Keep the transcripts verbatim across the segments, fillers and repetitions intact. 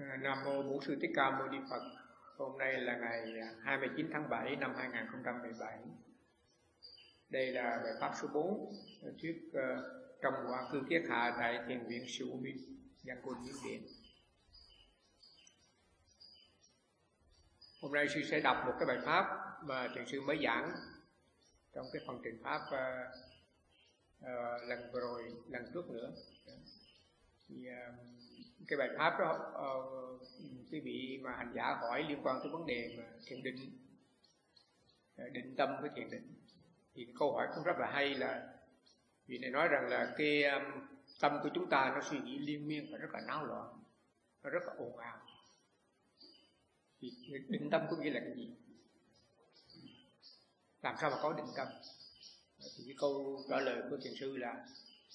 Nam mô Bổn Sư Thích Ca Mâu Ni Phật. Hôm nay là ngày hai mươi chín tháng bảy năm hai nghìn không trăm mười bảy. Đây là bài pháp số bốn thuyết uh, trong Hoa Cư Kiết Hạ tại Thiền viện Sư U Minh, Giang Côn Miến Điện. Hôm nay sư sẽ đọc một cái bài pháp mà thiền sư mới giảng trong cái phần trình pháp uh, uh, lần vừa rồi, lần trước nữa. Thì, uh, cái bài pháp đó uh, quý vị mà hành giả hỏi liên quan tới vấn đề mà thiền định, uh, định tâm với thiền định, thì cái câu hỏi cũng rất là hay. Là vị này nói rằng là cái um, tâm của chúng ta nó suy nghĩ liên miên và rất là náo loạn, nó rất là ồn ào. Thì định tâm có nghĩa là cái gì? Làm sao mà có định tâm? Thì cái câu trả lời của thiền sư là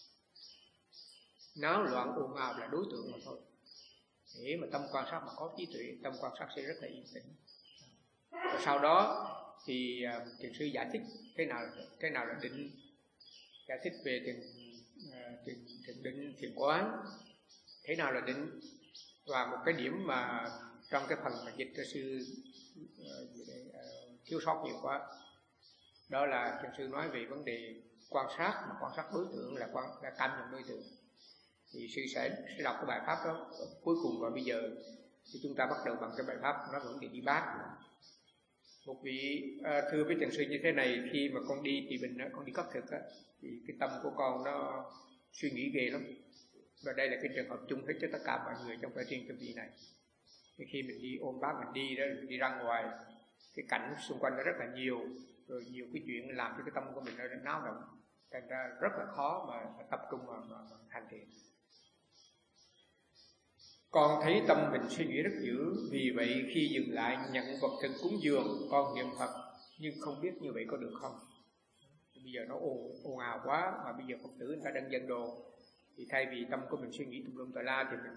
náo loạn ồn ào là đối tượng mà thôi. Để mà tâm quan sát mà có trí tuệ, tâm quan sát sẽ rất là yên tĩnh. Và sau đó thì uh, thiền sư giải thích thế nào thế nào là định, giải thích về thiền uh, thiền, thiền định, thiền quán, thế nào là định. Và một cái điểm mà trong cái phần mà dịch cho sư uh, uh, thiếu sót nhiều quá, đó là thiền sư nói về vấn đề quan sát, mà quan sát đối tượng là quan là cảm nhận đối tượng. Thì sư sẽ, sẽ đọc cái bài pháp đó cuối cùng. Và bây giờ thì chúng ta bắt đầu bằng cái bài pháp nó vấn đề đi bát. Một vị à, thưa với thiền sư như thế này: khi mà con đi thì mình con đi khất thực á, thì cái tâm của con nó suy nghĩ ghê lắm. Và đây là cái trường hợp chung hết cho tất cả mọi người, trong phải riêng cho vị này. Thì khi mình đi ôm bát, mình đi đó, mình đi ra ngoài, cái cảnh xung quanh nó rất là nhiều, rồi nhiều cái chuyện làm cho cái tâm của mình nó náo động, thành ra rất là khó mà tập trung mà, mà, mà hành thiền. Con thấy tâm mình suy nghĩ rất dữ, vì vậy khi dừng lại nhận vật thực cúng dường, con niệm Phật, nhưng không biết như vậy có được không? Bây giờ nó ồn ồn ào quá, mà bây giờ Phật tử người ta đang dâng đồ, thì thay vì tâm của mình suy nghĩ tùm lum tà la thì mình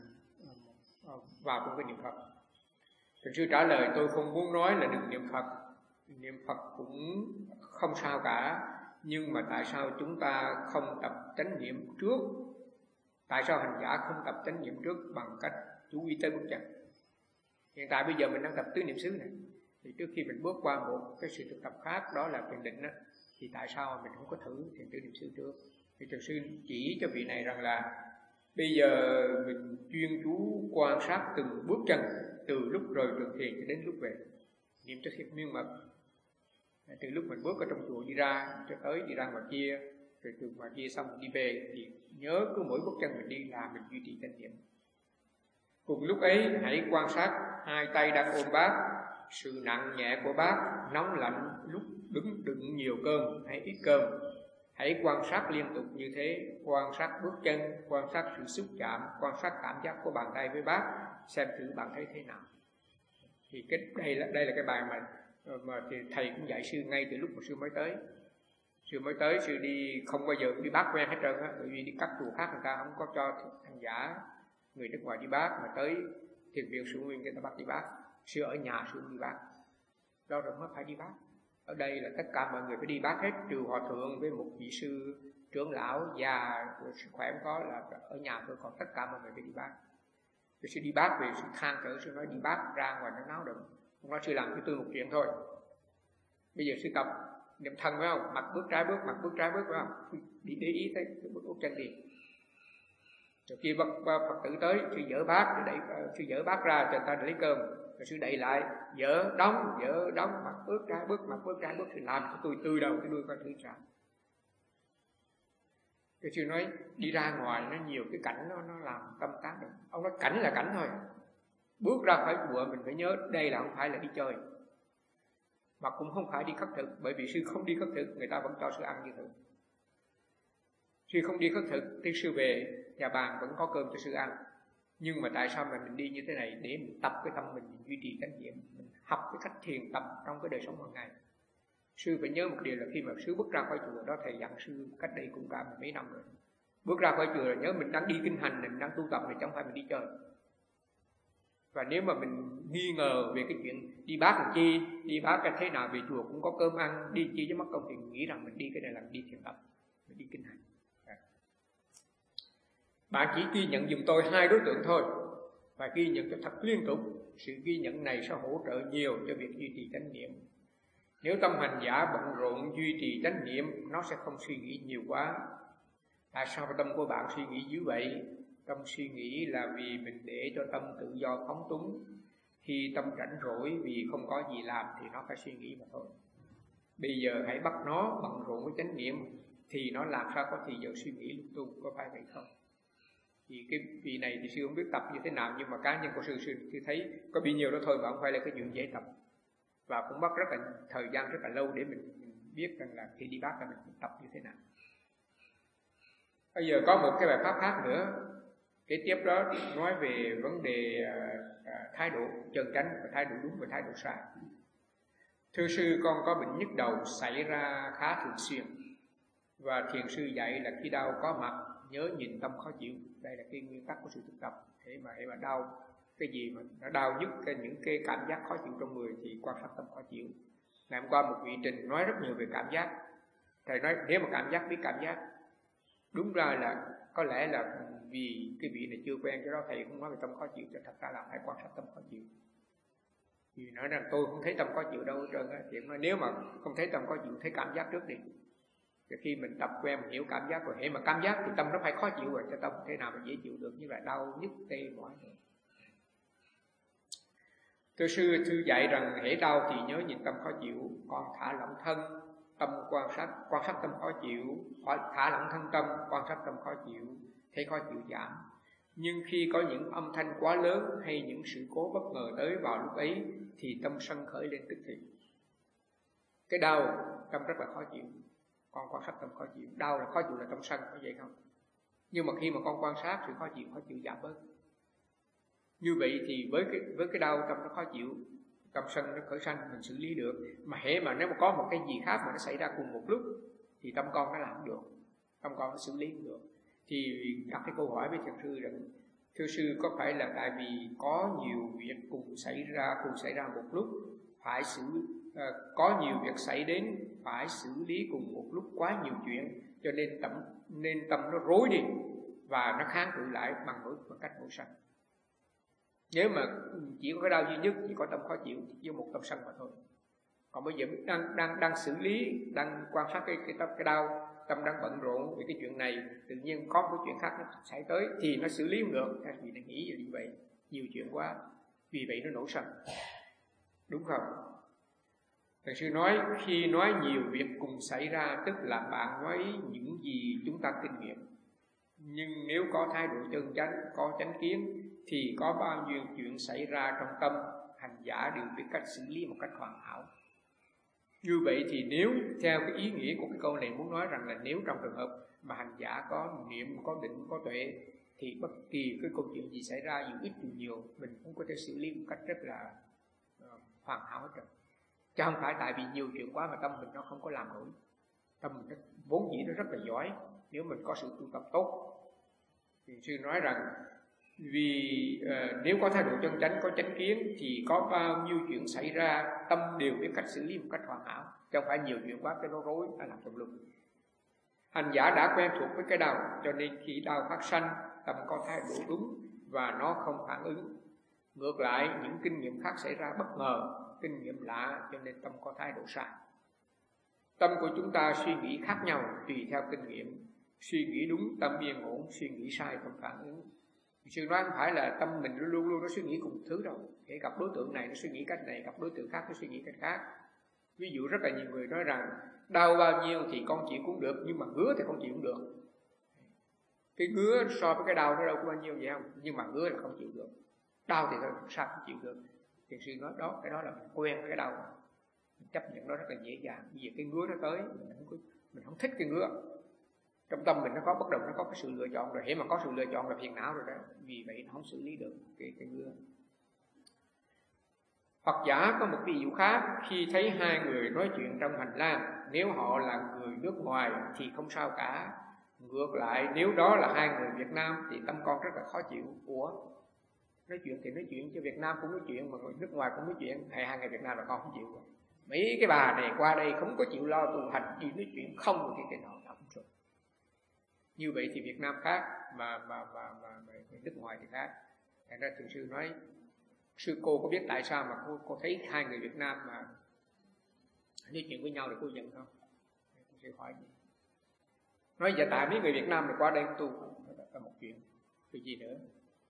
vào trong cái niệm Phật. Thiền sư trả lời: tôi không muốn nói là đừng niệm Phật, niệm Phật cũng không sao cả, nhưng mà tại sao chúng ta không tập chánh niệm trước? Tại sao hành giả không tập chánh niệm trước bằng cách chú ý tới bước chân? Hiện tại bây giờ mình đang tập tứ niệm xứ này, thì trước khi mình bước qua một cái sự thực tập khác, đó là thiền định đó, thì tại sao mà mình không có thử thiền tứ niệm xứ trước? Thì thiền sư chỉ cho vị này rằng là bây giờ mình chuyên chú quan sát từng bước chân, từ lúc rời trường thiền cho đến lúc về, niệm cho thiệt miên mật. Từ lúc mình bước ở trong chùa đi ra cho tới đi ra ngoài kia, rồi từ ngoài kia xong đi về, thì nhớ cứ mỗi bước chân mình đi là mình duy trì chánh niệm. Cùng lúc ấy hãy quan sát hai tay đang ôm bát, sự nặng nhẹ của bát, nóng lạnh lúc đứng đựng nhiều cơm hay ít cơm. Hãy quan sát liên tục như thế, quan sát bước chân, quan sát sự xúc chạm, quan sát cảm giác của bàn tay với bát, xem thử bạn thấy thế nào. Thì cái đây là đây là cái bài mà mà thì thầy cũng dạy sư ngay từ lúc mà sư mới tới. Sư mới tới, sư đi không bao giờ đi bát quen hết trơn á, bởi vì đi các chùa khác người ta không có cho hành giả người nước ngoài đi bát, mà tới thiền viện Sư Nguyên người ta bắt đi bát. Sư ở nhà sư đi bát, đó rồi mới phải đi bát. Ở đây là tất cả mọi người phải đi bát hết, trừ hòa thượng với một vị sư trưởng lão già sức khỏe không có là ở nhà thôi, còn tất cả mọi người phải đi bát. Rồi sư đi bát về sư than thở, sư nói đi bát ra ngoài nó náo động. Ông nói sư làm cho tôi một chuyện thôi. Bây giờ sư tập niệm thân phải không? Mặt bước trái bước, mặt bước trái bước phải không? Đi để ý tới cái bước bước chân đi. Rồi khi Phật tử tới, sư dỡ bát, sư, đẩy, sư dỡ bát ra cho người ta lấy cơm. Rồi sư đẩy lại, dỡ đóng, dỡ đóng, mặt bước trái bước, mặt bước trái bước. Sư làm cho tôi tươi đầu, cái đuôi coi thử sao. Rồi sư nói đi ra ngoài nó nhiều cái cảnh nó, nó làm tâm tác được. Ông nói cảnh là cảnh thôi. Bước ra khỏi chùa mình phải nhớ đây là không phải là đi chơi, mà cũng không phải đi khất thực, bởi vì sư không đi khất thực người ta vẫn cho sư ăn như thường. Sư không đi khất thực thì sư về nhà bàn vẫn có cơm cho sư ăn. Nhưng mà tại sao mà mình đi như thế này? Để mình tập cái tâm mình, mình duy trì chánh niệm, mình học cái cách thiền tập trong cái đời sống hàng ngày. Sư phải nhớ một điều là khi mà sư bước ra khỏi chùa, đó thầy dặn sư cách đây cũng cả mấy năm rồi, bước ra khỏi chùa là nhớ mình đang đi kinh hành, mình đang tu tập, mình chẳng phải mình đi chơi. Và nếu mà mình nghi ngờ về cái chuyện đi bát làm chi, đi bát cái thế nào, về chùa cũng có cơm ăn, đi chi cho mất công, thì mình nghĩ rằng mình đi cái này là mình đi thiền tập, mình đi kinh hành. Bạn chỉ ghi nhận dùm tôi hai đối tượng thôi. Phải ghi nhận cho thật liên tục. Sự ghi nhận này sẽ hỗ trợ nhiều cho việc duy trì chánh niệm. Nếu tâm hành giả bận rộn duy trì chánh niệm, nó sẽ không suy nghĩ nhiều quá. Tại sao tâm của bạn suy nghĩ như vậy? Tâm suy nghĩ là vì mình để cho tâm tự do phóng túng. Khi tâm rảnh rỗi vì không có gì làm thì nó phải suy nghĩ mà thôi. Bây giờ hãy bắt nó bận rộn với chánh niệm thì nó làm sao có thời giờ suy nghĩ lung tung, có phải vậy không? Thì cái vị này thì sư không biết tập như thế nào, nhưng mà cá nhân của sư sư thấy có bị nhiều đó thôi mà không phải là cái chuyện dễ tập, và cũng mất rất là thời gian rất là lâu để mình, mình biết rằng là khi đi bác là mình tập như thế nào. Bây giờ có một cái bài pháp khác nữa, cái tiếp đó nói về vấn đề uh, thái độ chân chánh và thái độ đúng và thái độ sai. Thưa sư, con có bệnh nhức đầu xảy ra khá thường xuyên, và thiền sư dạy là khi đau có mặt nhớ nhìn tâm khó chịu. Đây là cái nguyên tắc của sự thực tập. Thế mà hệ mà đau cái gì mà nó đau nhất cái những cái cảm giác khó chịu trong người thì quan sát tâm khó chịu. Ngày hôm qua một vị trình nói rất nhiều về cảm giác. Thầy nói nếu mà cảm giác biết cảm giác, đúng ra là có lẽ là vì cái vị này chưa quen, cho đó thầy không nói về tâm khó chịu, cho thật ra là phải quan sát tâm khó chịu. Vì nói rằng tôi không thấy tâm khó chịu đâu hết trơn á, thì nói nếu mà không thấy tâm khó chịu, thấy cảm giác trước đi. Thì khi mình tập quen mình hiểu cảm giác rồi, hễ mà cảm giác thì tâm nó phải khó chịu rồi, cho tâm thế nào mà dễ chịu được, như là đau nhức tê mỏi. Thưa sư, sư dạy rằng hễ đau thì nhớ nhìn tâm khó chịu, con thả lỏng thân, tâm quan sát, quan sát tâm khó chịu, thả lỏng thân tâm, quan sát tâm khó chịu, thấy khó chịu giảm. Nhưng khi có những âm thanh quá lớn hay những sự cố bất ngờ tới vào lúc ấy thì tâm sân khởi lên tức thì. Cái đau tâm rất là khó chịu, con quan sát tâm khó chịu. Đau là khó chịu là tâm sân, có vậy không? Nhưng mà khi mà con quan sát sự khó chịu, khó chịu giảm bớt. Như vậy thì với cái với cái đau tâm nó khó chịu, tâm sân nó khởi sanh, mình xử lý được. Mà hễ mà nếu mà có một cái gì khác mà nó xảy ra cùng một lúc thì tâm con nó làm không được, tâm con nó xử lý không được. Thì đặt cái câu hỏi với thiền sư rằng thưa sư, có phải là tại vì có nhiều việc cùng xảy ra cùng xảy ra một lúc, phải xử uh, có nhiều việc xảy đến phải xử lý cùng một lúc, quá nhiều chuyện, cho nên tâm nên tâm nó rối đi và nó kháng cự lại bằng nỗi bằng cách nổi sân. Nếu mà chỉ có cái đau duy nhất, chỉ có tâm khó chịu thì chỉ có một tâm sân mà thôi. Còn bây giờ đang đang đang xử lý, đang quan sát cái cái cái đau, tâm đang bận rộn về cái chuyện này, tự nhiên có một chuyện khác nó xảy tới thì nó xử lý không được. Các vị đang nghĩ như vậy, nhiều chuyện quá, vì vậy nó nổi sân, đúng không? Thầy sư nói khi nói nhiều việc cùng xảy ra, tức là bạn nói những gì chúng ta kinh nghiệm. Nhưng nếu có thái độ chân chánh, có chánh kiến thì có bao nhiêu chuyện xảy ra trong tâm, hành giả đều biết cách xử lý một cách hoàn hảo. Như vậy thì nếu theo cái ý nghĩa của cái câu này muốn nói rằng là nếu trong trường hợp mà hành giả có niệm, có định, có tuệ thì bất kỳ cái câu chuyện gì xảy ra dù ít dù nhiều mình cũng có thể xử lý một cách rất là uh, hoàn hảo hết rồi. Chứ không phải tại vì nhiều chuyện quá mà tâm mình nó không có làm nổi. Tâm mình nó, vốn dĩ nó rất là giỏi nếu mình có sự tu tập tốt. Thì sư nói rằng vì uh, nếu có thái độ chân chánh, có chánh kiến thì có bao nhiêu chuyện xảy ra tâm đều biết cách xử lý một cách hoàn hảo, chứ không phải nhiều chuyện quá cái nó rối nó làm tùm lum. Hành giả đã quen thuộc với cái đau, cho nên khi đau phát sanh tâm có thái độ đúng và nó không phản ứng. Ngược lại những kinh nghiệm khác xảy ra bất ngờ, kinh nghiệm lạ, cho nên tâm có thái độ sai. Tâm của chúng ta suy nghĩ khác nhau tùy theo kinh nghiệm. Suy nghĩ đúng tâm yên ổn, suy nghĩ sai tâm phản ứng. Sư nói không phải là tâm mình luôn luôn nó suy nghĩ cùng thứ đâu. Để gặp đối tượng này nó suy nghĩ cách này, gặp đối tượng khác nó suy nghĩ cách khác. Ví dụ rất là nhiều người nói rằng đau bao nhiêu thì con chịu cũng được, nhưng mà ngứa thì không chịu cũng được. Cái ngứa so với cái đau nó đâu có bao nhiêu vậy không, nhưng mà ngứa là không chịu được. Đau thì thôi sao không chịu được. Thì sư nói đó, cái đó là mình quen với cái đau, mình chấp nhận nó rất là dễ dàng. Bây giờ cái ngứa nó tới mình không, có, mình không thích cái ngứa, trong tâm mình nó có bất đồng, nó có cái sự lựa chọn rồi. Hễ mà có sự lựa chọn là phiền não rồi đó. Vì vậy nó không xử lý được cái, cái ngứa. Phật giả có một ví dụ khác. Khi thấy hai người nói chuyện trong hành lang, nếu họ là người nước ngoài thì không sao cả. Ngược lại nếu đó là hai người Việt Nam thì tâm con rất là khó chịu. Ủa, nói chuyện thì nói chuyện, chứ Việt Nam cũng nói chuyện mà người nước ngoài cũng nói chuyện, hay hai người Việt Nam là con không chịu rồi. Mấy cái bà này qua đây không có chịu lo tu hành, chỉ nói chuyện không thì cái nào đâu rồi. Như vậy thì Việt Nam khác mà mà mà mà, mà nước ngoài thì khác. Thành ra thiền sư nói, sư cô có biết tại sao mà cô, cô thấy hai người Việt Nam mà nói chuyện với nhau thì cô giận không? Thiền sư hỏi gì? Nói giờ tại mấy người Việt Nam thì qua đây tu là một chuyện, cái gì nữa?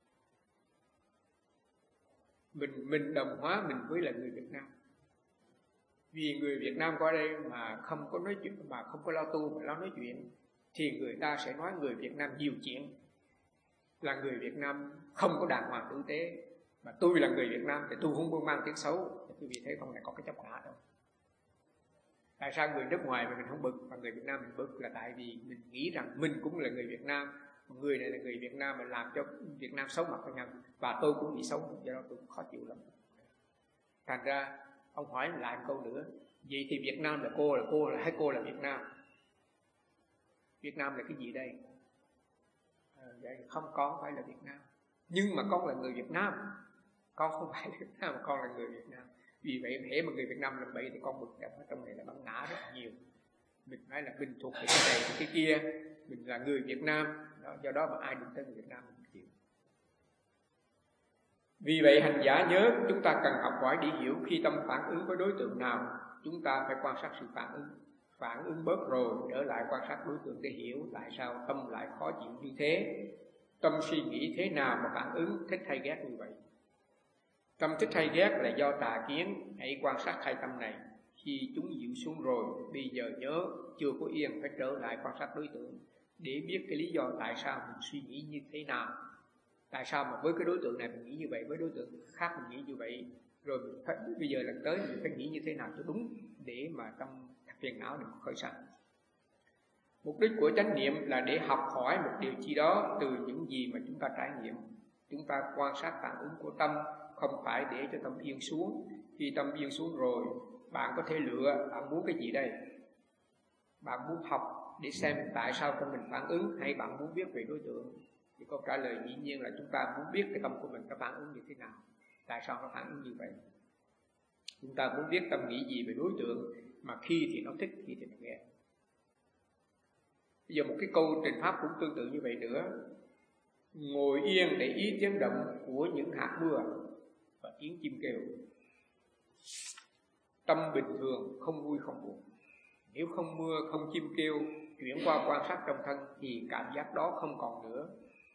Mình mình đồng hóa mình với là người Việt Nam. Vì người Việt Nam qua đây mà không có nói chuyện, mà không có lo tu mà lo nói chuyện, thì người ta sẽ nói người Việt Nam nhiều chuyện, là người Việt Nam không có đàng hoàng tử tế. Mà tôi là người Việt Nam thì tôi không buôn mang tiếng xấu. Thì quý vị thấy không, này có cái chấp ngã đâu. Tại sao người nước ngoài mà mình không bực, mà người Việt Nam mình bực? Là tại vì mình nghĩ rằng mình cũng là người Việt Nam, người này là người Việt Nam mà làm cho Việt Nam xấu mặt với nhau, và tôi cũng bị xấu, do đó tôi khó chịu lắm. Thành ra ông hỏi lại một câu nữa, vậy thì Việt Nam là cô là cô là hay cô là Việt Nam? Việt Nam là cái gì đây? À, vậy không, con phải là Việt Nam, nhưng mà con là người Việt Nam. Con không phải là Việt Nam mà con là người Việt Nam. Vì vậy hễ mà người Việt Nam làm bậy thì con bực ở trong này là bản ngã rất nhiều. Mình nói là mình thuộc về cái này cái kia, mình là người Việt Nam đó, do đó mà ai đụng tới người Việt Nam mình chịu. Vì vậy hành giả nhớ, chúng ta cần học hỏi để hiểu khi tâm phản ứng với đối tượng nào, chúng ta phải quan sát sự phản ứng. Phản ứng bớt rồi, trở lại quan sát đối tượng để hiểu tại sao tâm lại khó chịu như thế. Tâm suy nghĩ thế nào mà phản ứng thích hay ghét như vậy? Tâm thích hay ghét là do tà kiến, hãy quan sát hai tâm này. Khi chúng dịu xuống rồi, bây giờ nhớ, chưa có yên, phải trở lại quan sát đối tượng để biết cái lý do tại sao mình suy nghĩ như thế nào. Tại sao mà với cái đối tượng này mình nghĩ như vậy, với đối tượng khác mình nghĩ như vậy. Rồi mình phải, bây giờ lần tới mình phải nghĩ như thế nào cho đúng, để mà tâm phiền não được khởi sanh. Mục đích của chánh niệm là để học hỏi một điều chi đó từ những gì mà chúng ta trải nghiệm. Chúng ta quan sát phản ứng của tâm, không phải để cho tâm yên xuống. Khi tâm yên xuống rồi, bạn có thể lựa bạn muốn cái gì đây? Bạn muốn học để xem tại sao tâm mình phản ứng, hay bạn muốn biết về đối tượng? Thì câu trả lời dĩ nhiên là chúng ta muốn biết cái tâm của mình nó phản ứng như thế nào, tại sao nó phản ứng như vậy. Chúng ta muốn biết tâm nghĩ gì về đối tượng, mà khi thì nó thích, khi thì nó ghét. Bây giờ một cái câu trình pháp cũng tương tự như vậy nữa. Ngồi yên để ý tiếng động của những hạt mưa và tiếng chim kêu. Tâm bình thường, không vui không buồn. Nếu không mưa, không chim kêu, chuyển qua quan sát trong thân thì cảm giác đó không còn nữa.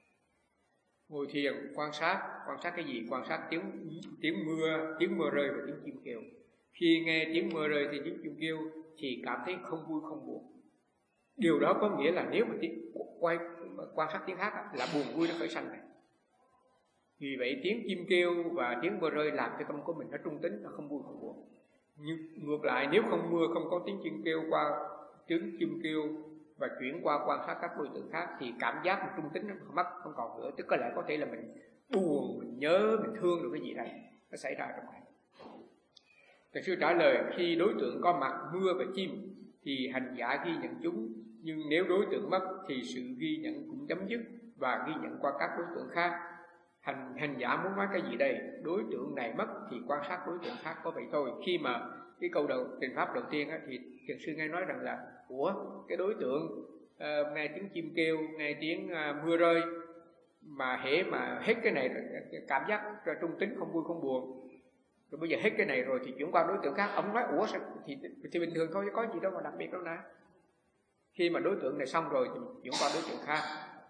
Ngồi thiền quan sát, quan sát cái gì? Quan sát tiếng tiếng mưa, tiếng mưa rơi và tiếng chim kêu. Khi nghe tiếng mưa rơi thì tiếng chim kêu thì cảm thấy không vui không buồn. Điều đó có nghĩa là nếu mà tiếng, quay quan sát tiếng hát là buồn vui nó khởi sanh này. Vì vậy tiếng chim kêu và tiếng mưa rơi làm cho tâm của mình nó trung tính, nó không vui không buồn. Nhưng ngược lại, nếu không mưa, không có tiếng chim kêu qua tiếng chim kêu và chuyển qua quan sát các đối tượng khác thì cảm giác mình trung tính nó mất, không còn nữa. Tức có lẽ có thể là mình buồn, mình nhớ, mình thương được cái gì đây nó xảy ra trong này. Thầy sư trả lời, khi đối tượng có mặt mưa và chim thì hành giả ghi nhận chúng, nhưng nếu đối tượng mất thì sự ghi nhận cũng chấm dứt và ghi nhận qua các đối tượng khác. Hành, hành giả muốn nói cái gì đây? Đối tượng này mất thì quan sát đối tượng khác, có vậy thôi. Khi mà cái câu đầu trình pháp đầu tiên á, thì thiền sư nghe nói rằng là của cái đối tượng uh, nghe tiếng chim kêu, nghe tiếng uh, mưa rơi, mà hễ mà hết cái này cảm giác trung tính, không vui không buồn, rồi bây giờ hết cái này rồi thì chuyển qua đối tượng khác. Ông nói ủa sao thì, thì bình thường thôi, có gì đâu mà đặc biệt đâu nè. Khi mà đối tượng này xong rồi thì chuyển qua đối tượng khác.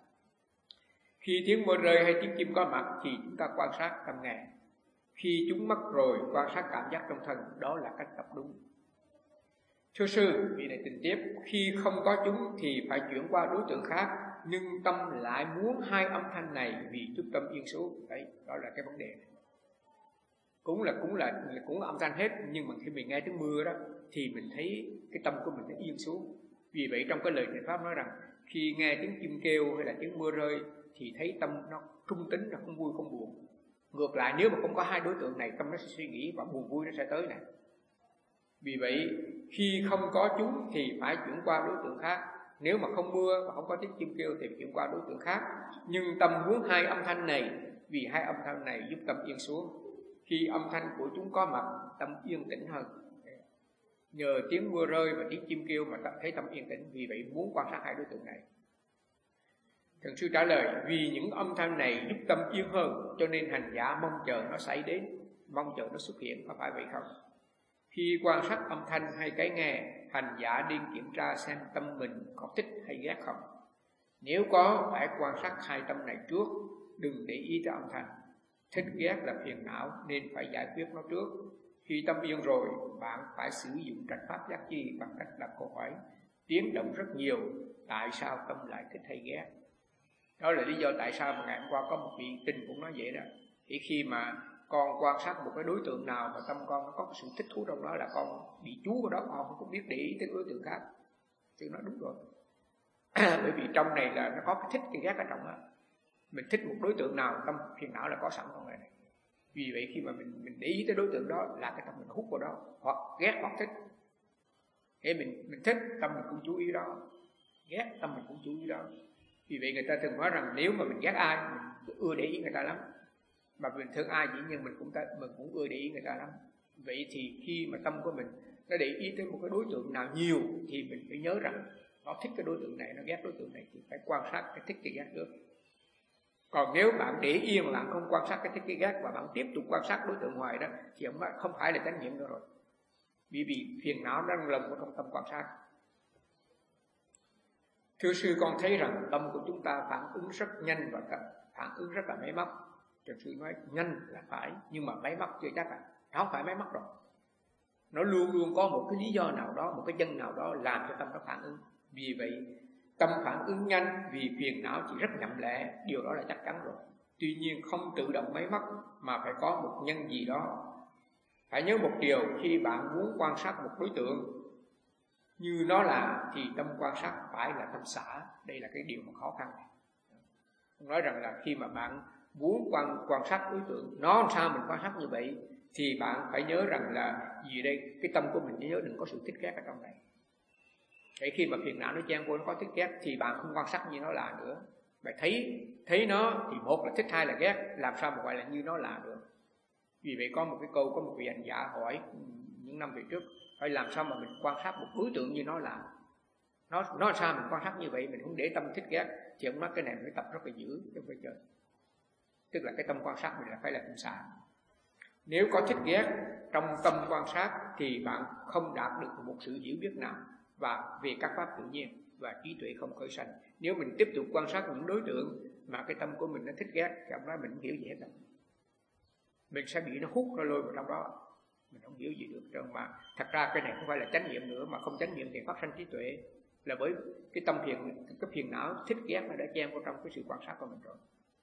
Khi tiếng mưa rơi hay tiếng chim có mặt thì chúng ta quan sát tâm nghe. Khi chúng mất rồi quan sát cảm giác trong thân, đó là cách tập đúng. Thưa sư, vị này tình tiếp, khi không có chúng thì phải chuyển qua đối tượng khác, nhưng tâm lại muốn hai âm thanh này vì giúp tâm yên xuống. Đấy, đó là cái vấn đề này. Cũng là cũng là cũng là âm thanh hết, nhưng mà khi mình nghe tiếng mưa đó thì mình thấy cái tâm của mình nó yên xuống. Vì vậy trong cái lời thầy pháp nói rằng khi nghe tiếng chim kêu hay là tiếng mưa rơi thì thấy tâm nó trung tính, nó không vui không buồn. Ngược lại nếu mà không có hai đối tượng này, tâm nó sẽ suy nghĩ và buồn vui nó sẽ tới này. Vì vậy khi không có chúng thì phải chuyển qua đối tượng khác. Nếu mà không mưa và không có tiếng chim kêu thì chuyển qua đối tượng khác. Nhưng tâm muốn hai âm thanh này vì hai âm thanh này giúp tâm yên xuống. Khi âm thanh của chúng có mặt, tâm yên tĩnh hơn. Nhờ tiếng mưa rơi và tiếng chim kêu mà thấy tâm yên tĩnh. Vì vậy muốn quan sát hai đối tượng này. Thiền sư trả lời: vì những âm thanh này giúp tâm yên hơn, cho nên hành giả mong chờ nó xảy đến, mong chờ nó xuất hiện, có phải vậy không? Khi quan sát âm thanh hay cái nghe, hành giả đi kiểm tra xem tâm mình có thích hay ghét không. Nếu có, phải quan sát hai tâm này trước, đừng để ý tới âm thanh. Thích ghét là phiền não nên phải giải quyết nó trước. Khi tâm yên rồi, bạn phải sử dụng trạch pháp giác chi bằng cách đặt câu hỏi tiếng động rất nhiều: tại sao tâm lại thích hay ghét? Đó là lý do tại sao mà ngày hôm qua có một vị tình cũng nói vậy đó. Thì khi mà con quan sát một cái đối tượng nào mà tâm con nó có sự thích thú trong đó là con bị chú vào đó, con không biết để ý tới đối tượng khác. Chứ nói đúng rồi. Bởi vì trong này là nó có cái thích cái ghét ở trong đó. Mình thích một đối tượng nào, tâm phiền não là có sẵn trong này. Vì vậy khi mà mình mình để ý tới đối tượng đó là cái tâm mình hút vào đó, hoặc ghét hoặc thích. Thế mình mình thích, tâm mình cũng chú ý đó. Ghét, tâm mình cũng chú ý đó. Vì vậy người ta thường nói rằng nếu mà mình ghét ai, mình ưa để ý người ta lắm. Mà mình thương ai dĩ nhiên mình cũng ta, mình cũng ưa để ý người ta lắm. Vậy thì khi mà tâm của mình nó để ý tới một cái đối tượng nào nhiều thì mình phải nhớ rằng nó thích cái đối tượng này, nó ghét đối tượng này, thì phải quan sát cái thích cái ghét trước. Còn nếu bạn để yên mà bạn không quan sát cái thích cái ghét và bạn tiếp tục quan sát đối tượng ngoài đó thì không phải là chánh niệm nữa rồi. Vì vì phiền não đang lầm vào trong tâm quan sát. Thưa sư, con thấy rằng tâm của chúng ta phản ứng rất nhanh và phản ứng rất là máy móc. Thiền sư nói nhanh là phải, nhưng mà máy móc chưa chắc à. Nó không phải máy móc rồi. Nó luôn luôn có một cái lý do nào đó, một cái chân nào đó làm cho tâm nó phản ứng. Vì vậy tâm phản ứng nhanh vì phiền não chỉ rất nhậm lệ, điều đó là chắc chắn rồi. Tuy nhiên không tự động máy móc mà phải có một nhân gì đó. Phải nhớ một điều, khi bạn muốn quan sát một đối tượng như nó là thì tâm quan sát phải là tâm xả. Đây là cái điều mà khó khăn này. Nói rằng là khi mà bạn muốn quan, quan sát đối tượng nó làm sao mình quan sát như vậy, thì bạn phải nhớ rằng là gì đây, cái tâm của mình nhớ đừng có sự thích ghét ở trong này. Để khi mà phiền não nó chen vô nó có thích ghét thì bạn không quan sát như nó là nữa. Bạn thấy thấy nó thì một là thích, hai là ghét, làm sao mà gọi là như nó là được. Vì vậy có một cái câu, có một vị hành giả hỏi những năm về trước, phải làm sao mà mình quan sát một đối tượng như nó là. Nó nó sao mình quan sát như vậy, mình không để tâm thích ghét. Thì ông nói cái này phải tập rất là dữ chứ không phải chơi. Tức là cái tâm quan sát mình là phải là tâm xả. Nếu có thích ghét trong tâm quan sát thì bạn không đạt được một sự hiểu biết nào và về các pháp tự nhiên và trí tuệ không khởi sanh. Nếu mình tiếp tục quan sát những đối tượng mà cái tâm của mình nó thích ghét thì ông nói mình không hiểu gì hết đâu. Mình sẽ bị nó hút, nó lôi vào trong đó, mình không hiểu gì được trơn. Mà thật ra cái này không phải là chánh niệm nữa, mà không chánh niệm thì phát sanh trí tuệ, là bởi cái tâm phiền, cái phiền não thích ghét nó đã chen vào trong cái sự quan sát của mình rồi.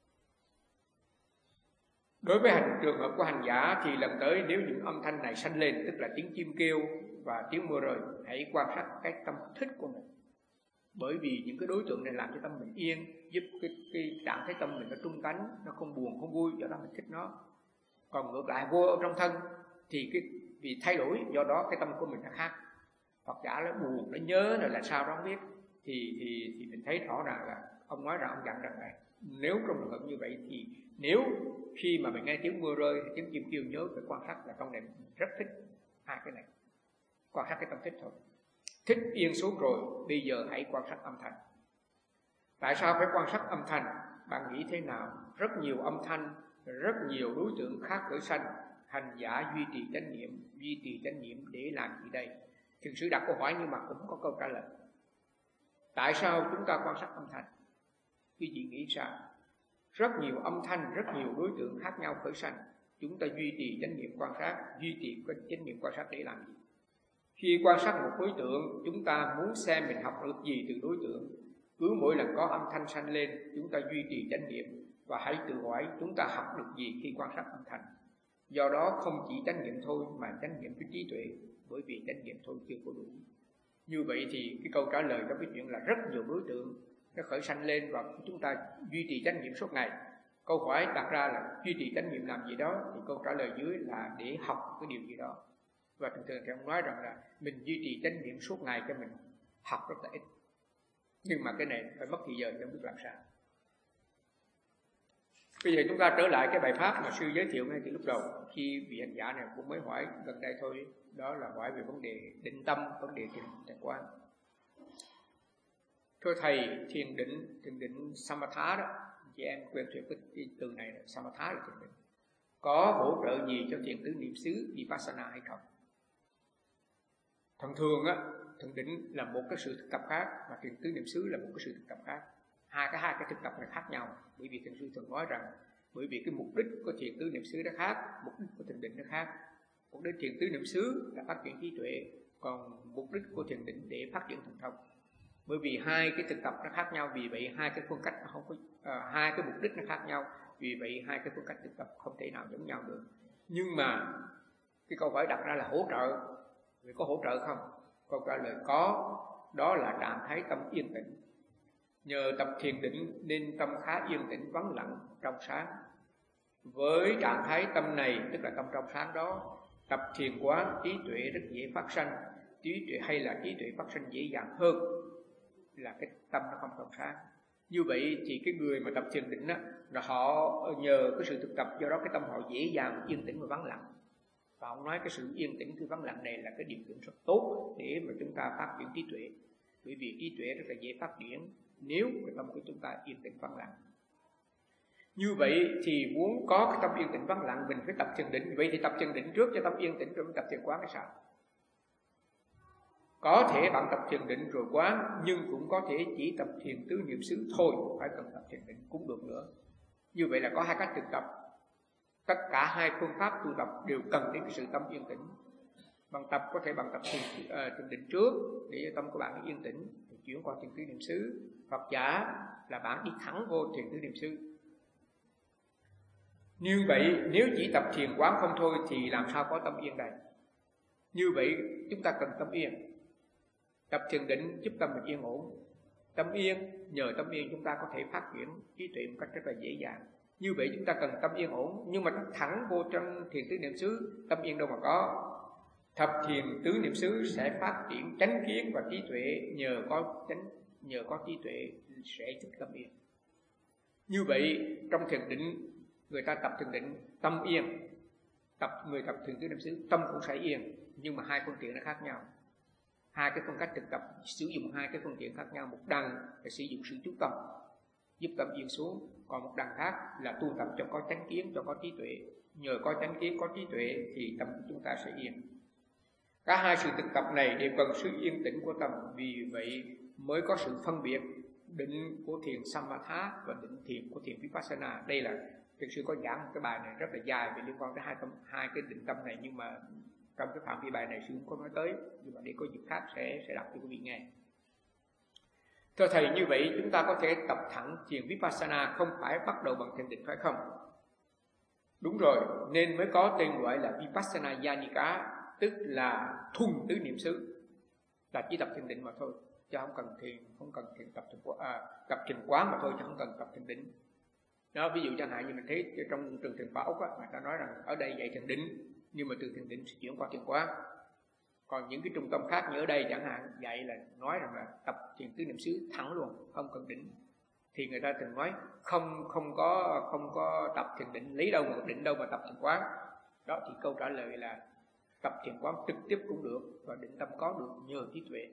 Đối với hành trường hợp của hành giả thì lần tới nếu những âm thanh này sanh lên, tức là tiếng chim kêu và tiếng mưa rơi, hãy quan sát cái tâm thích của mình. Bởi vì những cái đối tượng này làm cho tâm mình yên, giúp cái, cái trạng thái tâm mình nó trung tánh, nó không buồn không vui, do đó mình thích nó. Còn ngược lại vô trong thân thì cái vì thay đổi, do đó cái tâm của mình nó khác. Phật giả nó buồn, nó nhớ rồi là sao đó không biết, thì thì thì mình thấy rõ ràng là ông nói rằng ông dặn rằng này, nếu trong trường hợp như vậy thì nếu khi mà mình nghe tiếng mưa rơi hay tiếng chim kêu, nhớ phải quan sát là trong này mình rất thích hai cái này, quan sát cái tâm thích thôi. Thích yên xuống rồi, bây giờ hãy quan sát âm thanh. Tại sao phải quan sát âm thanh? Bạn nghĩ thế nào? Rất nhiều âm thanh, rất nhiều đối tượng khác khởi sanh, hành giả duy trì chánh niệm, duy trì chánh niệm để làm gì đây? Thiền sư đặt câu hỏi nhưng mà cũng có câu trả lời. Tại sao chúng ta quan sát âm thanh? Quý vị nghĩ sao? Rất nhiều âm thanh, rất nhiều đối tượng khác nhau khởi sanh, chúng ta duy trì chánh niệm quan sát, duy trì chánh niệm quan sát để làm gì? Khi quan sát một đối tượng, chúng ta muốn xem mình học được gì từ đối tượng. Cứ mỗi lần có âm thanh sanh lên, chúng ta duy trì chánh niệm và hãy tự hỏi chúng ta học được gì khi quan sát âm thanh. Do đó không chỉ chánh niệm thôi mà chánh niệm với trí tuệ, bởi vì chánh niệm thôi chưa có đủ. Như vậy thì cái câu trả lời cho cái chuyện là rất nhiều đối tượng nó khởi sanh lên và chúng ta duy trì chánh niệm suốt ngày. Câu hỏi đặt ra là duy trì chánh niệm làm gì đó, thì câu trả lời dưới là để học cái điều gì đó. Và thường thường thì ông nói rằng là mình duy trì chánh niệm suốt ngày cho mình học rất là ít. Nhưng mà cái này phải mất thời giờ cho biết làm sao. Bây giờ chúng ta trở lại cái bài pháp mà sư giới thiệu ngay từ lúc đầu, khi vị hành giả này cũng mới hỏi gần đây thôi, đó là hỏi về vấn đề định tâm, vấn đề thiền quán. Thưa thầy, thiền định, thiền định Samatha đó, chị em quen thuộc cái từ này là Samatha là thiền định, có hỗ trợ gì cho thiền tứ niệm xứ Vipassana hay không? Thường thường á, thiền định là một cái sự thực tập khác, và thiền tứ niệm xứ là một cái sự thực tập khác. Hai cái hai cái thực tập này khác nhau, bởi vì thiền sư thường nói rằng bởi vì cái mục đích của thiền tứ niệm xứ nó khác, mục đích của thiền định nó khác. Mục đích thiền tứ niệm xứ là phát triển trí tuệ, còn mục đích của thiền định để phát triển thần thông. Bởi vì hai cái thực tập nó khác nhau, vì vậy hai cái phương cách nó không có à, hai cái mục đích nó khác nhau, vì vậy hai cái phương cách thực tập không thể nào giống nhau được. Nhưng mà cái câu hỏi đặt ra là hỗ trợ, vì có hỗ trợ không? Câu trả lời có, đó là trạng thái tâm yên tĩnh. Nhờ tập thiền định nên tâm khá yên tĩnh, vắng lặng, trong sáng. Với trạng thái tâm này, tức là tâm trong sáng đó, tập thiền quán trí tuệ rất dễ phát sanh. Trí tuệ hay là trí tuệ phát sanh dễ dàng hơn là cái tâm nó không trong sáng. Như vậy thì cái người mà tập thiền định đó, là họ nhờ cái sự thực tập, do đó cái tâm họ dễ dàng yên tĩnh và vắng lặng. Và ông nói cái sự yên tĩnh và vắng lặng này là cái điều kiện rất tốt để mà chúng ta phát triển trí tuệ. Bởi vì trí tuệ rất là dễ phát triển nếu cái tâm của chúng ta yên tĩnh vắng lặng. Như vậy thì muốn có cái tâm yên tĩnh vắng lặng, mình phải tập thiền định. Vậy thì tập thiền định trước cho tâm yên tĩnh rồi mình tập thiền quán hay sao? Có thể bạn tập thiền định rồi quán, nhưng cũng có thể chỉ tập thiền tứ niệm xứ thôi, phải cần tập thiền định cũng được nữa. Như vậy là có hai cách thực tập. Tất cả hai phương pháp tu tập đều cần đến cái sự tâm yên tĩnh. Bằng tập có thể bằng tập thiền, uh, thiền định trước để cho tâm của bạn yên tĩnh, rồi chuyển qua thiền tứ niệm xứ. Hoặc giả là bạn đi thẳng vô thiền tứ niệm xứ. Như vậy nếu chỉ tập thiền quán không thôi thì làm sao có tâm yên đây? Như vậy chúng ta cần tâm yên. Tập thiền định giúp tâm mình yên ổn. Tâm yên, nhờ tâm yên chúng ta có thể phát triển trí tuệ một cách rất là dễ dàng. Như vậy chúng ta cần tâm yên ổn, nhưng mà thẳng vô trong thiền tứ niệm xứ, tâm yên đâu mà có. Tập thiền tứ niệm xứ sẽ phát triển chánh kiến và trí tuệ, nhờ có chánh nhờ có trí tuệ sẽ giúp tâm yên. Như vậy trong thiền định, người ta tập thiền định tâm yên, tập người tập thiền tứ niệm xứ tâm cũng sẽ yên, nhưng mà hai phương tiện nó khác nhau. Hai cái phương cách thực tập sử dụng hai cái phương tiện khác nhau. Một đằng là sử dụng sự chú tâm giúp tâm yên xuống, còn một đằng khác là tu tập cho có chánh kiến, cho có trí tuệ. Nhờ có chánh kiến, có trí tuệ thì tâm của chúng ta sẽ yên. Cả hai sự thực tập này đều cần sự yên tĩnh của tâm, vì vậy mới có sự phân biệt định của thiền Samatha và định thiền của thiền Vipassana. Đây là thực sự có giảng một cái bài này rất là dài về liên quan tới hai tâm hai cái định tâm này, nhưng mà trong cái phạm vi bài này sư không có nói tới, nhưng mà để có dịp khác sẽ sẽ đọc cho quý vị nghe. Thưa thầy, như vậy chúng ta có thể tập thẳng thiền Vipassana, không phải bắt đầu bằng thiền định phải không? Đúng rồi, nên mới có tên gọi là Vipassana Yanika, tức là thuần tứ niệm xứ, là chỉ tập thiền định mà thôi, chứ không cần thiền, không cần thiền tập thiền à, tập thiền quán mà thôi, chứ không cần tập thiền định. Đó, ví dụ chẳng hạn như mình thấy trong trường thiền Phật Úc á, người ta nói rằng ở đây dạy thiền định, nhưng mà từ thiền định sẽ chuyển qua thiền quán. Còn những cái trung tâm khác như ở đây chẳng hạn dạy là nói rằng là tập thiền tứ niệm xứ thẳng luôn, không cần định. Thì người ta từng nói không không có không có tập thiền định, lấy đâu mà định đâu mà tập thiền quán. Đó thì câu trả lời là tập thiền quán trực tiếp cũng được, và định tâm có được nhờ trí tuệ.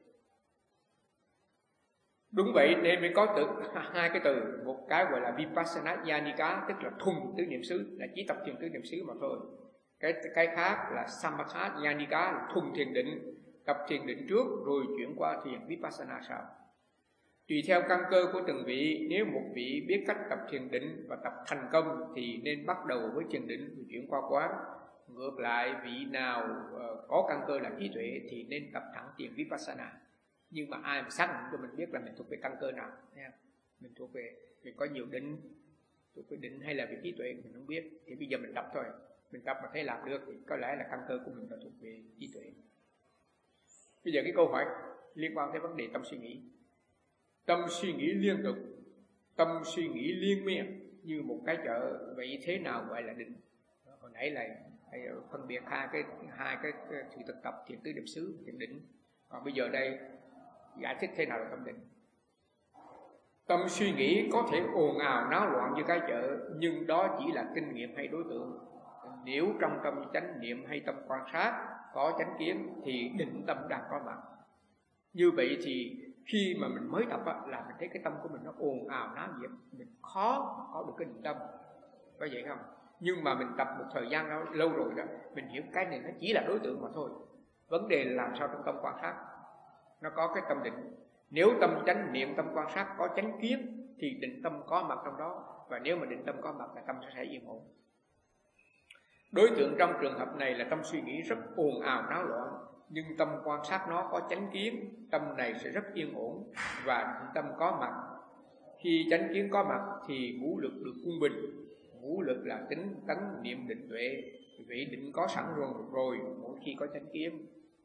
Đúng vậy, nên mới có từ hai cái từ, một cái gọi là Vipassana Yanika, tức là thuần tứ niệm xứ, là chỉ tập thiền tứ niệm xứ mà thôi. Cái cái khác là Samatha Yanika, là thuần thiền định, tập thiền định trước rồi chuyển qua thiền Vipassana sau. Tùy theo căn cơ của từng vị, nếu một vị biết cách tập thiền định và tập thành công thì nên bắt đầu với thiền định rồi chuyển qua quán. Ngược lại, vị nào uh, có căn cơ là trí tuệ thì nên tập thẳng thiền Vipassana. Nhưng mà ai mà xác định cho mình biết là mình thuộc về căn cơ nào, nha. Mình thuộc về, mình có nhiều định, thuộc về định hay là về trí tuệ mình không biết. Thì bây giờ mình tập thôi, mình tập mà thấy làm được thì có lẽ là căn cơ của mình là thuộc về trí tuệ. Bây giờ cái câu hỏi liên quan tới vấn đề tâm suy nghĩ. Tâm suy nghĩ liên tục, tâm suy nghĩ liên miên như một cái chợ, vậy thế nào gọi là định? Hồi nãy là phân biệt hai cái hai cái sự thực tập thiền tứ niệm xứ, thiền định. Còn bây giờ đây giải thích thế nào là tâm định. Tâm suy nghĩ có thể ồn ào náo loạn như cái chợ, nhưng đó chỉ là kinh nghiệm hay đối tượng. Nếu trong tâm chánh niệm hay tâm quan sát có chánh kiến thì định tâm đang có mặt. Như vậy thì khi mà mình mới tập á, là mình thấy cái tâm của mình nó ồn ào náo nhiệt, mình khó mà có được cái định tâm, có vậy không? Nhưng mà mình tập một thời gian đó, lâu rồi đó, mình hiểu cái này nó chỉ là đối tượng mà thôi. Vấn đề là làm sao trong tâm quan sát nó có cái tâm định. Nếu tâm chánh niệm, tâm quan sát có chánh kiến thì định tâm có mặt trong đó, và nếu mà định tâm có mặt là tâm sẽ yên ổn. Đối tượng trong trường hợp này là tâm suy nghĩ rất ồn ào náo loạn, nhưng tâm quan sát nó có chánh kiến, tâm này sẽ rất yên ổn và định tâm có mặt. Khi chánh kiến có mặt thì ngũ lực được quân bình. Ngũ lực là tính, tấn, niệm, định, tuệ. Vị định có sẵn rồi, rồi mỗi khi có chánh kiến.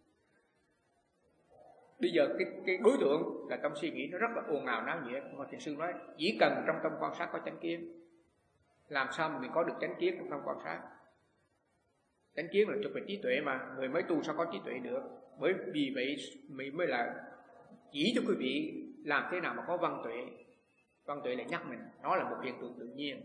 Bây giờ cái, cái đối tượng là tâm suy nghĩ nó rất là ồn ào náo nhiệt, mà thiền sư nói chỉ cần trong tâm quan sát có chánh kiến. Làm sao mà mình có được chánh kiến trong tâm quan sát? Chánh kiến là thuộc về trí tuệ mà, người mới tu sao có trí tuệ được? Bởi vì vậy mình mới là chỉ cho quý vị làm thế nào mà có văn tuệ. Văn tuệ là nhắc mình, nó là một hiện tượng tự nhiên,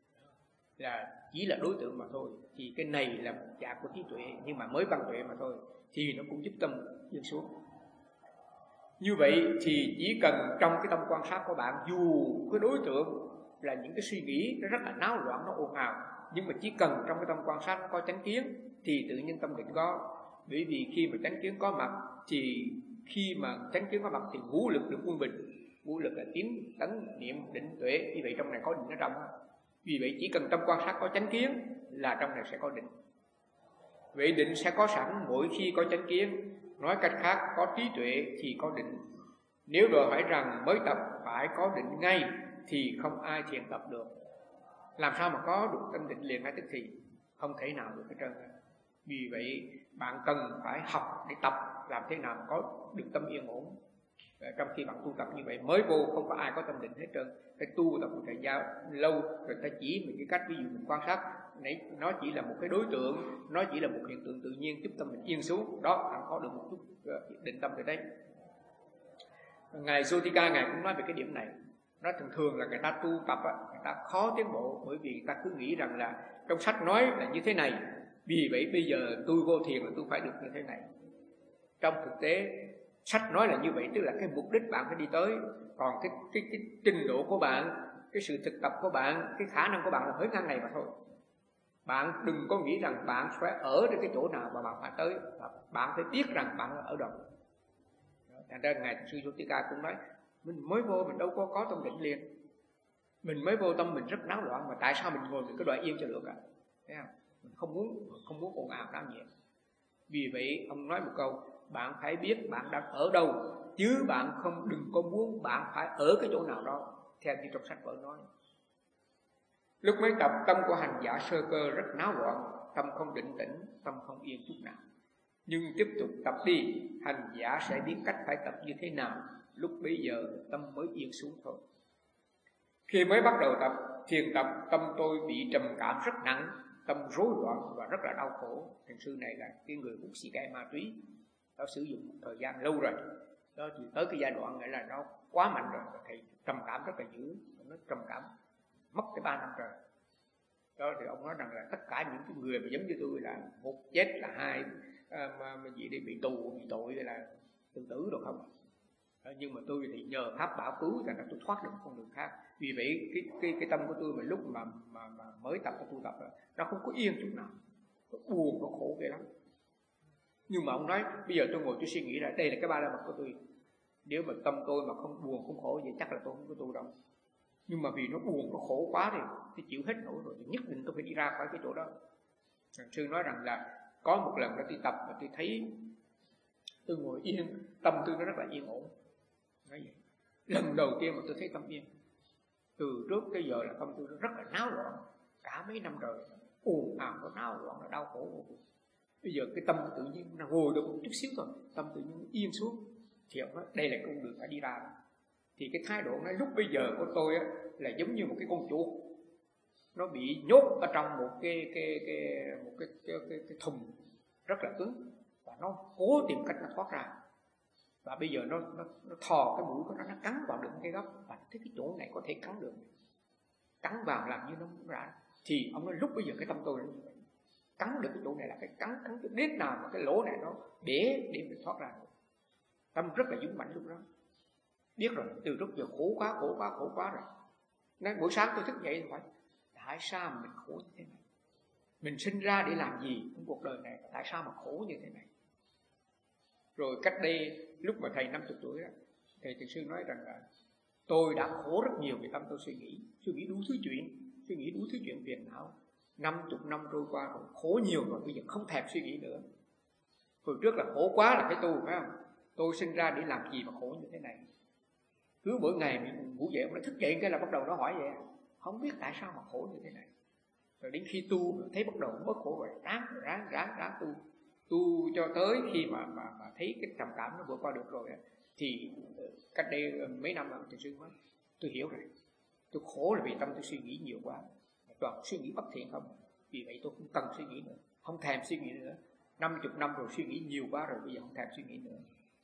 là chỉ là đối tượng mà thôi. Thì cái này là một dạng của trí tuệ, nhưng mà mới văn tuệ mà thôi, thì nó cũng giúp tâm yên xuống. Như vậy thì chỉ cần trong cái tâm quan sát của bạn, dù cái đối tượng là những cái suy nghĩ nó rất là náo loạn, nó ồn ào, nhưng mà chỉ cần trong cái tâm quan sát nó có chánh kiến thì tự nhiên tâm định có. Bởi vì khi mà chánh kiến có mặt thì khi mà chánh kiến có mặt thì ngũ lực được quân bình. Ngũ lực là tín, tấn, niệm, định, tuệ. Vì vậy trong này có định ở trong. Vì vậy chỉ cần tâm quan sát có chánh kiến là trong này sẽ có định. Vậy định sẽ có sẵn mỗi khi có chánh kiến. Nói cách khác, có trí tuệ thì có định. Nếu đòi hỏi rằng mới tập phải có định ngay thì không ai thiền tập được. Làm sao mà có được tâm định liền ngay tức thì? Không thể nào được hết trơn. Vì vậy bạn cần phải học để tập làm thế nào mà có được tâm yên ổn. Trong khi bạn tu tập như vậy, mới vô không có ai có tâm định hết trơn. Phải tu tập một thời gian lâu rồi ta chỉ mình cái cách, ví dụ mình quan sát nó chỉ là một cái đối tượng, nó chỉ là một hiện tượng tự nhiên giúp tâm mình yên xuống. Đó, bạn có được một chút định tâm từ đấy. Ngài Sotika Ngài cũng nói về cái điểm này. Nói thường thường là người ta tu tập người ta khó tiến bộ, bởi vì người ta cứ nghĩ rằng là trong sách nói là như thế này, vì vậy bây giờ tôi vô thiền là tôi phải được như thế này. Trong thực tế sách nói là như vậy, tức là cái mục đích bạn phải đi tới. Còn cái, cái, cái trình độ của bạn, cái sự thực tập của bạn, cái khả năng của bạn là hơi ngang này mà thôi. Bạn đừng có nghĩ rằng bạn phải ở đến cái chỗ nào mà bạn phải tới. Bạn phải biết rằng bạn ở đâu. Thành ra Ngài Sư Sotika cũng nói, mình mới vô mình đâu có có tâm định liền. Mình mới vô tâm mình rất náo loạn, mà tại sao mình ngồi mình cứ đòi yên cho được à? Thấy không? Mình không muốn không muốn ồn ào náo nhiệt. Vì vậy ông nói một câu, bạn phải biết bạn đang ở đâu, chứ bạn không đừng có muốn bạn phải ở cái chỗ nào đó, theo như trong sách vở nói. Lúc mới tập, tâm của hành giả sơ cơ rất náo loạn, tâm không định tĩnh, tâm không yên chút nào. Nhưng tiếp tục tập đi, hành giả sẽ biết cách phải tập như thế nào, lúc bấy giờ tâm mới yên xuống thôi. Khi mới bắt đầu tập, thiền tập, tâm tôi bị trầm cảm rất nặng, tâm rối loạn và rất là đau khổ. Thiền sư này là cái người hút xì ke ma túy, nó sử dụng một thời gian lâu rồi. Đó thì tới cái giai đoạn nghĩa là nó quá mạnh rồi, thì trầm cảm rất là dữ, nó trầm cảm mất tới ba năm rồi. Đó thì ông nói rằng là tất cả những cái người mà giống như tôi là một chết là hai, à, mà, mà gì đi bị tù, bị tội hay là tự tử được không? Đó, nhưng mà tôi thì nhờ pháp bảo cứu thì tôi thoát được một con đường khác. Vì vậy cái cái cái tâm của tôi mà lúc mà mà, mà mới tập tu tập đó, nó không có yên chút nào, nó buồn, nó khổ ghê lắm. Nhưng mà ông nói bây giờ tôi ngồi tôi suy nghĩ là đây là cái ba la mật của tôi. Nếu mà tâm tôi mà không buồn không khổ vậy chắc là tôi không có tu đâu. Nhưng mà vì nó buồn nó khổ quá thì tôi chịu hết nổi rồi, nhất định tôi phải đi ra khỏi cái chỗ đó. Thằng sư nói rằng là có một lần đó tôi tập và tôi thấy tôi ngồi yên, tâm tôi nó rất là yên ổn. Nói vậy. Lần đầu tiên mà tôi thấy tâm yên, từ trước tới giờ là tâm tôi nó rất là náo loạn, cả mấy năm rồi ồn ào, nó náo loạn, nó đau khổ. Bây giờ cái tâm tự nhiên nó ngồi được một chút xíu thôi, tâm tự nhiên yên xuống. Thì ông nói đây là con đường phải đi ra. Thì cái thái độ nói lúc bây giờ của tôi á, là giống như một cái con chuột nó bị nhốt ở trong một cái cái cái một cái cái, cái, cái thùng rất là cứng, và nó cố tìm cách nó thoát ra. Và bây giờ nó nó nó thò cái mũi của nó, nó cắn vào được cái góc, và thấy cái chỗ này có thể cắn được, cắn vào làm như nó muốn ra. Thì ông nói lúc bây giờ cái tâm tôi nó như vậy, cắn được cái chỗ này là cái cắn cắn cái đến nào mà cái lỗ này nó để để mình thoát ra. Tâm rất là dũng mãnh lúc đó. biết rồi, từ lúc giờ khổ quá, khổ quá, khổ quá rồi. Nói buổi sáng tôi thức dậy thì hỏi, tại sao mình khổ như thế này? Mình sinh ra để làm gì trong cuộc đời này? Tại sao mà khổ như thế này? Rồi cách đây, lúc mà thầy năm mươi tuổi đó, thầy Thiền Sư nói rằng là tôi đã khổ rất nhiều vì tâm tôi suy nghĩ, suy nghĩ đủ thứ chuyện, suy nghĩ đủ thứ chuyện phiền não. Năm chục năm trôi qua rồi, khổ nhiều rồi, bây giờ không thèm suy nghĩ nữa. Hồi trước là khổ quá là phải tu, phải không? Tôi sinh ra để làm gì mà khổ như thế này? Cứ mỗi ngày mình ngủ dậy, nó thức dậy cái là bắt đầu nó hỏi vậy, không biết tại sao mà khổ như thế này. Rồi đến khi tu thấy bắt đầu bớt khổ rồi, ráng ráng ráng ráng tu, tu cho tới khi mà mà, mà thấy cái trầm cảm nó vượt qua được rồi, thì cách đây mấy năm là Thiền Sư nói, tôi hiểu rồi, tôi khổ là vì tâm tôi suy nghĩ nhiều quá, toàn suy nghĩ bất thiện không, vì vậy tôi không cần suy nghĩ nữa, không thèm suy nghĩ nữa. Năm chục năm rồi suy nghĩ nhiều quá rồi, bây giờ không thèm suy nghĩ nữa.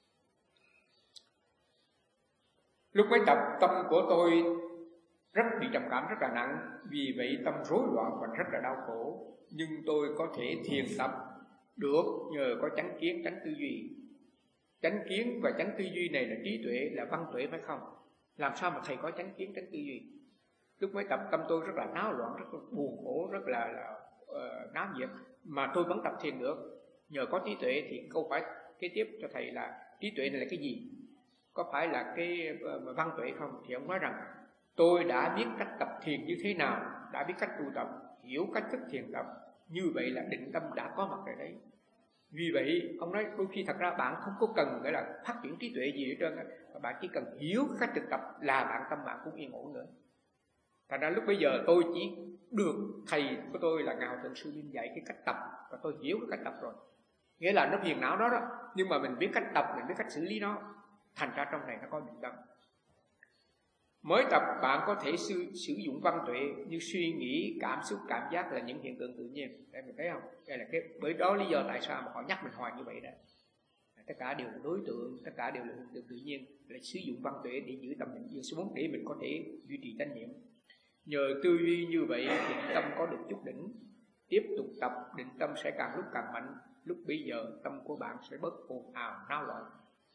Lúc mới tập, tâm của tôi rất bị trầm cảm rất là nặng, vì vậy tâm rối loạn và rất là đau khổ. Nhưng tôi có thể thiền tập được nhờ có chánh kiến, chánh tư duy. Chánh kiến và chánh tư duy này là trí tuệ, là văn tuệ phải không? Làm sao mà thầy có chánh kiến, chánh tư duy? Lúc mới tập tâm tôi rất là náo loạn, rất là buồn khổ, rất là, là uh, náo nhiệt, mà tôi vẫn tập thiền được. Nhờ có trí tuệ thì câu hỏi kế tiếp cho thầy là trí tuệ này là cái gì? Có phải là cái uh, văn tuệ không? Thì ông nói rằng tôi đã biết cách tập thiền như thế nào, đã biết cách tu tập, hiểu cách thức thiền tập, như vậy là định tâm đã có mặt ở đấy. Vì vậy ông nói đôi khi thật ra bạn không có cần gọi là phát triển trí tuệ gì hết trơn, mà bạn chỉ cần hiểu cách thực tập là bạn tâm bạn cũng yên ổn nữa. Thành ra lúc bây giờ tôi chỉ được thầy của tôi là Ngào Thượng Sư Linh dạy cái cách tập, và tôi hiểu cái cách tập rồi. Nghĩa là nó phiền não đó đó, nhưng mà mình biết cách tập, mình biết cách xử lý nó, thành ra trong này nó có định tâm. Mới tập bạn có thể sử, sử dụng văn tuệ như suy nghĩ, cảm xúc, cảm giác là những hiện tượng tự nhiên. Đây mình thấy không? Đây là cái bởi đó lý do tại sao mà họ nhắc mình hoài như vậy đó. Tất cả đều là đối tượng, tất cả đều là hiện tượng tự nhiên, là sử dụng văn tuệ để giữ tâm mình yên xuống, để mình có thể duy trì chánh niệm. Nhờ tư duy như vậy thì tâm có được chút đỉnh. Tiếp tục tập, định tâm sẽ càng lúc càng mạnh. Lúc bây giờ tâm của bạn sẽ bớt ồn ào náo loạn.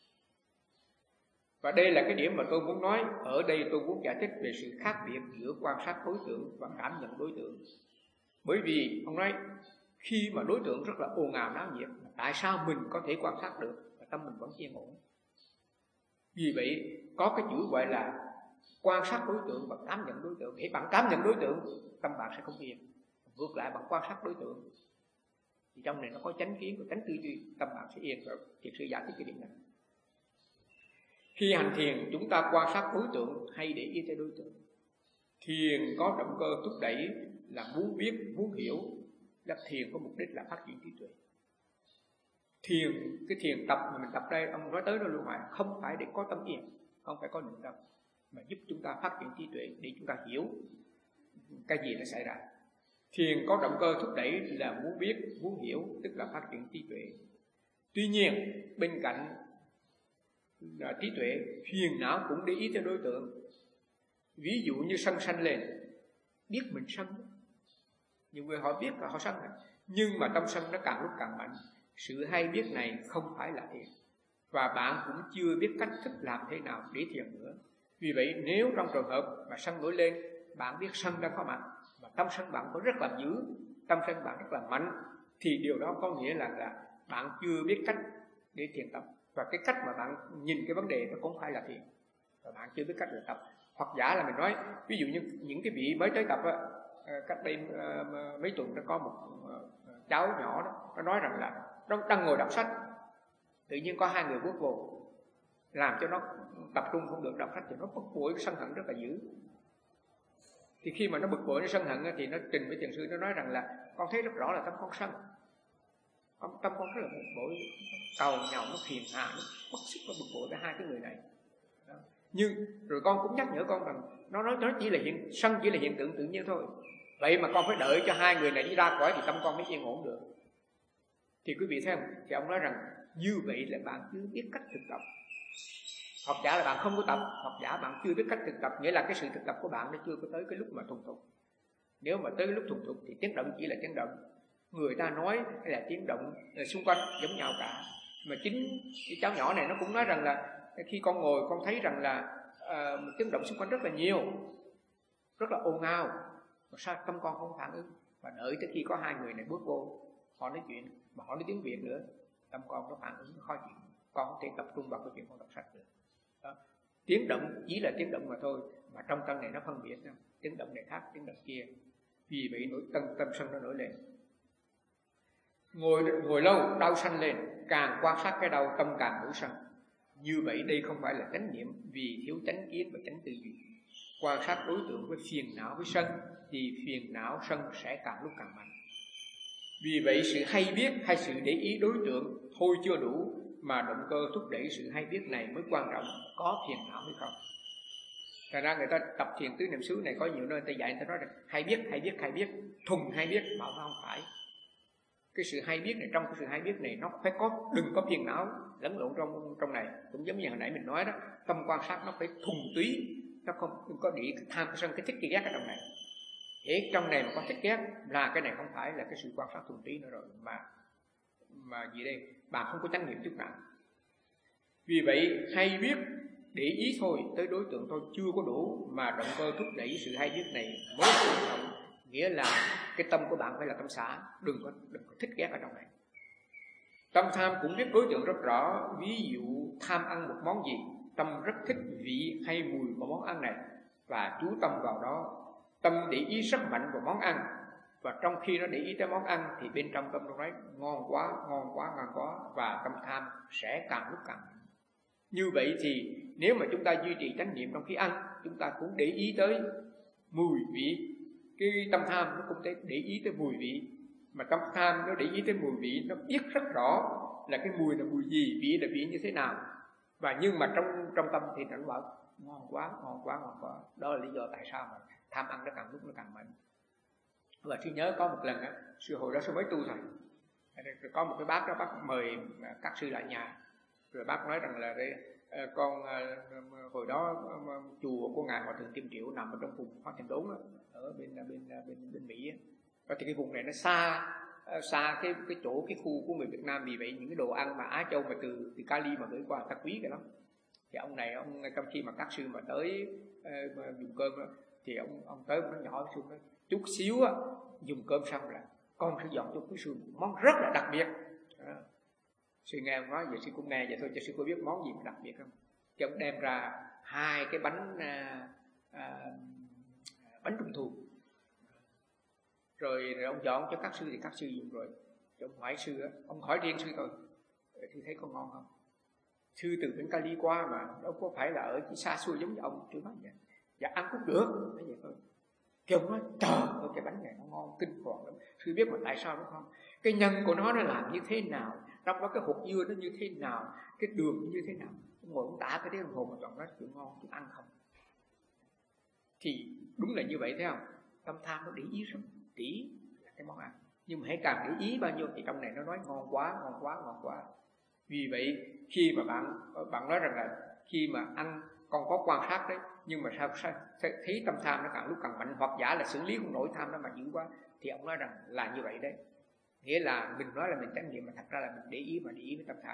Và đây là cái điểm mà tôi muốn nói. Ở đây tôi muốn giải thích về sự khác biệt giữa quan sát đối tượng và cảm nhận đối tượng. Bởi vì ông nói khi mà đối tượng rất là ồn ào náo nhiệt, tại sao mình có thể quan sát được và tâm mình vẫn yên ổn? Vì vậy có cái chữ gọi là quan sát đối tượng và cảm nhận đối tượng. Hễ bạn cảm nhận đối tượng, tâm bạn sẽ không yên. Ngược lại bạn quan sát đối tượng thì trong này nó có chánh kiến và chánh tư duy, tâm bạn sẽ yên. Rồi Thiền Sư giải thích cái điểm này. Khi hành thiền chúng ta quan sát đối tượng hay để ý tới đối tượng. Thiền có động cơ thúc đẩy là muốn biết, muốn hiểu. Là thiền có mục đích là phát triển trí tuệ. Thiền, cái thiền tập mà mình tập đây, ông nói tới đó luôn mà, không phải để có tâm yên, không phải có định tâm, mà giúp chúng ta phát triển trí tuệ để chúng ta hiểu cái gì đã xảy ra. Thiền có động cơ thúc đẩy là muốn biết, muốn hiểu, tức là phát triển trí tuệ. Tuy nhiên bên cạnh là trí tuệ, phiền não cũng để ý tới đối tượng. Ví dụ như sân sanh lên, biết mình sân, nhiều người họ biết là họ sân, nhưng mà tâm sân nó càng lúc càng mạnh. Sự hay biết này không phải là thiền, và bạn cũng chưa biết cách thức làm thế nào để thiền nữa. Vì vậy nếu trong trường hợp mà sân nổi lên, bạn biết sân đang có mặt, và tâm sân bạn có rất là dữ, tâm sân bạn rất là mạnh, thì điều đó có nghĩa là, là bạn chưa biết cách để thiền tập. Và cái cách mà bạn nhìn cái vấn đề nó cũng phải là thiền, và bạn chưa biết cách để tập. Hoặc giả là mình nói, ví dụ như những cái vị mới tới tập á, cách đây mấy tuần nó có một cháu nhỏ đó, nó nói rằng là nó đang ngồi đọc sách, tự nhiên có hai người bước vô làm cho nó tập trung không được đọc sách, thì nó bực bội, sân hận rất là dữ. Thì khi mà nó bực bội, nó sân hận thì nó trình với Thiền Sư, nó nói rằng là con thấy rất rõ là tâm con sân, tâm con rất là bực bội, cầu nhau, nó phiền hà, nó bất xúc, nó bực bội với hai cái người này. Đó. Nhưng rồi con cũng nhắc nhở con rằng nó nói nó chỉ là hiện sân, chỉ là hiện tượng tự nhiên thôi. Vậy mà con phải đợi cho hai người này đi ra khỏi thì tâm con mới yên ổn được. Thì quý vị thấy không? Thì ông nói rằng như vậy là bạn chưa biết cách thực tập. Hoặc giả là bạn không có tập, hoặc giả bạn chưa biết cách thực tập, nghĩa là cái sự thực tập của bạn nó chưa có tới cái lúc mà thuần thục. Nếu mà tới lúc thuần thục thì tiếng động chỉ là tiếng động, người ta nói hay là tiếng động xung quanh giống nhau cả. Mà chính cái cháu nhỏ này nó cũng nói rằng là khi con ngồi con thấy rằng là uh, tiếng động xung quanh rất là nhiều, rất là ồn ào, mà sao tâm con không phản ứng? Và đợi tới khi có hai người này bước vô, họ nói chuyện, mà họ nói tiếng Việt nữa, tâm con nó phản ứng, nó khó chịu, con không thể tập trung vào cái chuyện con đọc sách được. Đó. Tiếng động chỉ là tiếng động mà thôi, mà trong tâm này nó phân biệt đó. Tiếng động này khác tiếng động kia, vì vậy nỗi tâm tâm sân nó nổi lên. Ngồi ngồi lâu đau sanh lên, càng quan sát cái đau tâm càng nổi sân. Như vậy đây không phải là chánh niệm, vì thiếu chánh kiến và chánh tư duy. Quan sát đối tượng với phiền não với sân thì phiền não sân sẽ càng lúc càng mạnh. Vì vậy sự hay biết hay sự để ý đối tượng thôi chưa đủ, mà động cơ thúc đẩy sự hay biết này mới quan trọng, có phiền não hay không. Thật ra người ta tập thiền tứ niệm xứ này có nhiều nơi người ta dạy, người ta nói là hay biết hay biết hay biết thuần hay biết, bảo nó không phải. Cái sự hay biết này, trong cái sự hay biết này nó phải có, đừng có phiền não lẫn lộn trong trong này. Cũng giống như hồi nãy mình nói đó, tâm quan sát nó phải thuần túy, nó không đừng có bị tham cái sân cái thích cái ghét ở trong này. Thế trong này mà có thích ghét là cái này không phải là cái sự quan sát thuần túy nữa rồi, mà mà gì đây, bạn không có chánh niệm chút nào. Vì vậy hay biết để ý thôi, tới đối tượng thôi chưa có đủ, mà động cơ thúc đẩy sự hay biết này mới quan trọng. Nghĩa là cái tâm của bạn phải là tâm xả, đừng có đừng có thích ghét ở trong này. Tâm tham cũng biết đối tượng rất rõ. Ví dụ tham ăn một món gì, tâm rất thích vị hay mùi của món ăn này và chú tâm vào đó. Tâm để ý rất mạnh vào món ăn, và trong khi nó để ý tới món ăn thì bên trong tâm nó nói ngon quá, ngon quá, ngon quá, và tâm tham sẽ càng lúc càng mạnh. Như vậy thì nếu mà chúng ta duy trì chánh niệm trong khi ăn, chúng ta cũng để ý tới mùi vị. Cái tâm tham nó cũng để ý tới mùi vị, mà tâm tham nó để ý tới mùi vị, nó biết rất rõ là cái mùi là mùi gì, vị là vị như thế nào. Và nhưng mà trong trong tâm thì nó bảo ngon quá, ngon quá, ngon quá. Đó là lý do tại sao mà tham ăn nó càng lúc nó càng mạnh. Và sư nhớ có một lần á, sư hồi đó sư mới tu thôi, có một cái bác đó, bác mời các sư lại nhà, rồi bác nói rằng là đây, con hồi đó chùa của ngài Hòa Thượng Kim Triệu nằm ở trong vùng Hoa Thiền Đốn đó, ở bên bên bên bên Mỹ. Và thì cái vùng này nó xa xa cái cái chỗ cái khu của người Việt Nam, vì vậy những cái đồ ăn mà Á Châu mà từ từ Cali mà gửi qua ta quý cái lắm. Thì ông này ông trong khi mà các sư mà tới mà dùng cơm đó, thì ông ông tới nó nhỏ xuống nói chút xíu á, dùng cơm xong là con sẽ dọn cho quý sư một món rất là đặc biệt. Đó. Sư nghe ông nói vậy sư cũng nghe vậy thôi, chứ sư có biết món gì mà đặc biệt không. Thì ông đem ra hai cái bánh à, à, bánh trung thu, rồi, rồi ông dọn cho các sư thì các sư dùng rồi. Rồi ông hỏi sư á, ông hỏi riêng sư thôi, thì thấy có ngon không? Sư từ bên Cali qua mà đâu có phải là ở chỉ xa xôi giống như ông. Sư nói vậy, dạ ăn cũng được, nói vậy thôi. Thì ông nói trời ơi cái bánh này nó ngon kinh khủng lắm. Sư biết mà tại sao đúng không? Cái nhân của nó nó làm như thế nào, trong đó cái hột dưa nó như thế nào, cái đường như thế nào. Ông ngồi ông tả cái tiếng đồng hồ mà chọn nói chuyện ngon, chuyện ăn không. Thì đúng là như vậy thấy không? Tâm tham nó để ý rất kỹ cái món ăn, nhưng mà hãy càng để ý bao nhiêu thì trong này nó nói ngon quá, ngon quá, ngon quá. Vì vậy khi mà bạn bạn nói rằng là khi mà ăn con có quan sát đấy, nhưng mà sao, sao thấy tâm tham nó càng lúc càng mạnh, hoặc giả là xử lý không nổi tham nó mà dữ quá, thì ông nói rằng là như vậy đấy. Nghĩa là mình nói là mình chánh niệm mà thật ra là mình để ý mà để ý với tâm tham.